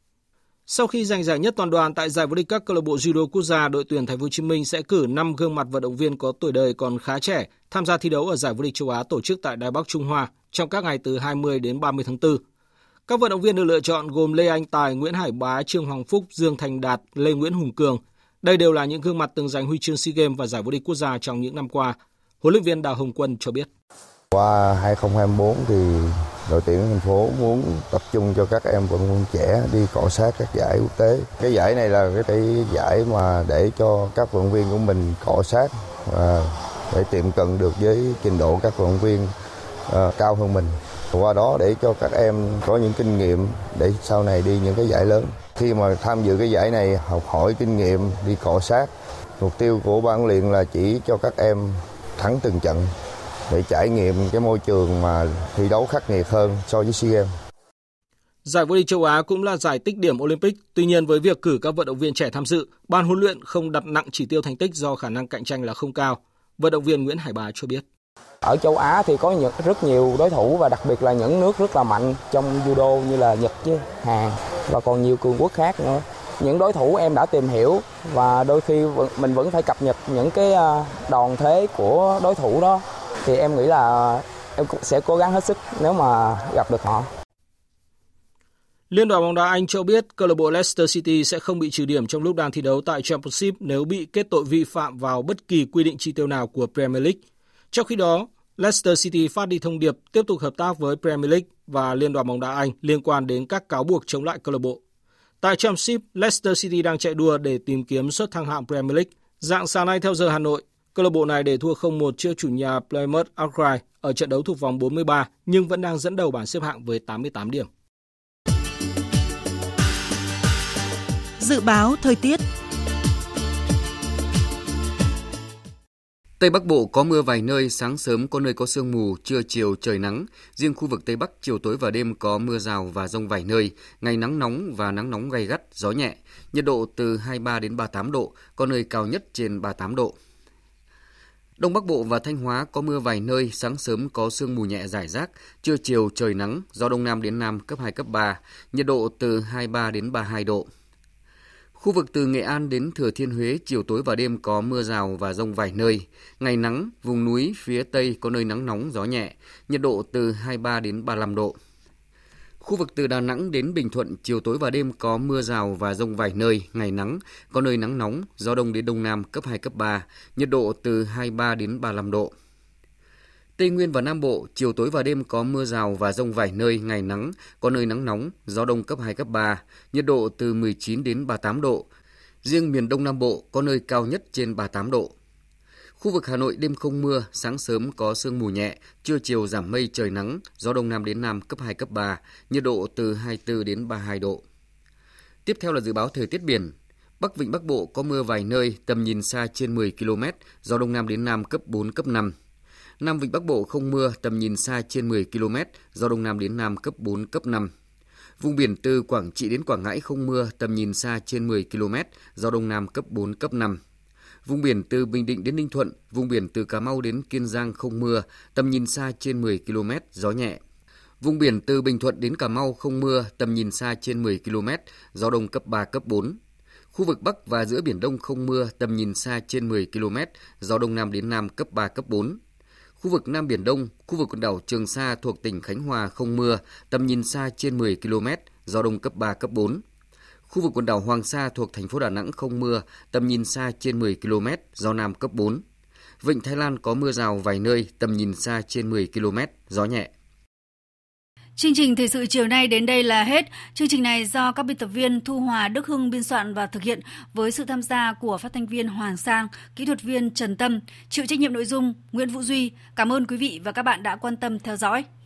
Sau khi giành giải nhất toàn đoàn tại giải vô địch các câu lạc bộ judo quốc gia, đội tuyển Thành phố Hồ Chí Minh sẽ cử 5 gương mặt vận động viên có tuổi đời còn khá trẻ tham gia thi đấu ở giải vô địch châu Á tổ chức tại Đài Bắc Trung Hoa trong các ngày từ 20 đến 30 tháng 4. Các vận động viên được lựa chọn gồm Lê Anh Tài, Nguyễn Hải Bá, Trương Hoàng Phúc, Dương Thành Đạt, Lê Nguyễn Hùng Cường. Đây đều là những gương mặt từng giành huy chương SEA Games và giải vô địch quốc gia trong những năm qua. Huấn luyện viên Đào Hồng Quân cho biết. Qua 2024 thì đội tuyển thành phố muốn tập trung cho các em vận động viên trẻ đi cọ sát các giải quốc tế. Cái giải này là cái giải mà để cho các vận động viên của mình cọ sát và để tiệm cận được với trình độ các vận động viên cao hơn mình. Qua đó để cho các em có những kinh nghiệm để sau này đi những cái giải lớn. Khi mà tham dự cái giải này học hỏi kinh nghiệm, đi cọ sát. Mục tiêu của ban huấn luyện là chỉ cho các em thắng từng trận để trải nghiệm cái môi trường mà thi đấu khắc nghiệt hơn so với SEA Games. Giải vô địch châu Á cũng là giải tích điểm Olympic. Tuy nhiên với việc cử các vận động viên trẻ tham dự, ban huấn luyện không đặt nặng chỉ tiêu thành tích do khả năng cạnh tranh là không cao. Vận động viên Nguyễn Hải Bá cho biết. Ở châu Á thì có rất nhiều đối thủ và đặc biệt là những nước rất là mạnh trong judo như là Nhật với Hàn và còn nhiều cường quốc khác nữa. Những đối thủ em đã tìm hiểu và đôi khi mình vẫn phải cập nhật những cái đòn thế của đối thủ đó. Thì em nghĩ là em sẽ cố gắng hết sức nếu mà gặp được họ. Liên đoàn bóng đá Anh cho biết câu lạc bộ Leicester City sẽ không bị trừ điểm trong lúc đang thi đấu tại Championship nếu bị kết tội vi phạm vào bất kỳ quy định chi tiêu nào của Premier League. Trong khi đó, Leicester City phát đi thông điệp tiếp tục hợp tác với Premier League và Liên đoàn bóng đá Anh liên quan đến các cáo buộc chống lại câu lạc bộ. Tại Championship, Leicester City đang chạy đua để tìm kiếm suất thăng hạng Premier League. Rạng sáng nay theo giờ Hà Nội, câu lạc bộ này để thua 0-1 trước chủ nhà Plymouth Argyle ở trận đấu thuộc vòng 43 nhưng vẫn đang dẫn đầu bảng xếp hạng với 88 điểm. Dự báo thời tiết. Tây Bắc Bộ có mưa vài nơi, sáng sớm có nơi có sương mù, trưa chiều trời nắng. Riêng khu vực Tây Bắc chiều tối và đêm có mưa rào và dông vài nơi, ngày nắng nóng và nắng nóng gay gắt, gió nhẹ. Nhiệt độ từ 23 đến 38 độ, có nơi cao nhất trên 38 độ. Đông Bắc Bộ và Thanh Hóa có mưa vài nơi, sáng sớm có sương mù nhẹ rải rác, trưa chiều trời nắng, gió Đông Nam đến Nam cấp 2, cấp 3, nhiệt độ từ 23 đến 32 độ. Khu vực từ Nghệ An đến Thừa Thiên Huế, chiều tối và đêm có mưa rào và dông vài nơi. Ngày nắng, vùng núi phía Tây có nơi nắng nóng, gió nhẹ, nhiệt độ từ 23 đến 35 độ. Khu vực từ Đà Nẵng đến Bình Thuận, chiều tối và đêm có mưa rào và dông vài nơi, ngày nắng, có nơi nắng nóng, gió đông đến đông nam cấp 2, cấp 3, nhiệt độ từ 23 đến 35 độ. Tây Nguyên và Nam Bộ, chiều tối và đêm có mưa rào và dông vài nơi, ngày nắng, có nơi nắng nóng, gió đông cấp 2, cấp 3, nhiệt độ từ 19 đến 38 độ. Riêng miền Đông Nam Bộ có nơi cao nhất trên 38 độ. Khu vực Hà Nội đêm không mưa, sáng sớm có sương mù nhẹ, trưa chiều giảm mây trời nắng, gió đông nam đến nam cấp 2, cấp 3, nhiệt độ từ 24 đến 32 độ. Tiếp theo là dự báo thời tiết biển. Bắc Vịnh Bắc Bộ có mưa vài nơi, tầm nhìn xa trên 10 km, gió đông nam đến nam cấp 4, cấp 5. Nam Vịnh Bắc Bộ không mưa, tầm nhìn xa trên 10 km, gió đông nam đến nam cấp 4, cấp 5. Vùng biển từ Quảng Trị đến Quảng Ngãi không mưa, tầm nhìn xa trên 10 km, gió đông nam cấp 4, cấp 5. Vùng biển từ Bình Định đến Ninh Thuận, vùng biển từ Cà Mau đến Kiên Giang không mưa, tầm nhìn xa trên 10 km, gió nhẹ. Vùng biển từ Bình Thuận đến Cà Mau không mưa, tầm nhìn xa trên 10 km, gió đông cấp 3, cấp 4. Khu vực Bắc và giữa Biển Đông không mưa, tầm nhìn xa trên 10 km, gió đông nam đến nam cấp 3, cấp 4. Khu vực Nam Biển Đông, khu vực quần đảo Trường Sa thuộc tỉnh Khánh Hòa không mưa, tầm nhìn xa trên 10 km, gió đông cấp 3, cấp 4. Khu vực quần đảo Hoàng Sa thuộc thành phố Đà Nẵng không mưa, tầm nhìn xa trên 10 km, gió nam cấp 4. Vịnh Thái Lan có mưa rào vài nơi, tầm nhìn xa trên 10 km, gió nhẹ. Chương trình thời sự chiều nay đến đây là hết. Chương trình này do các biên tập viên Thu Hòa, Đức Hưng biên soạn và thực hiện với sự tham gia của phát thanh viên Hoàng Sang, kỹ thuật viên Trần Tâm, chịu trách nhiệm nội dung Nguyễn Vũ Duy. Cảm ơn quý vị và các bạn đã quan tâm theo dõi.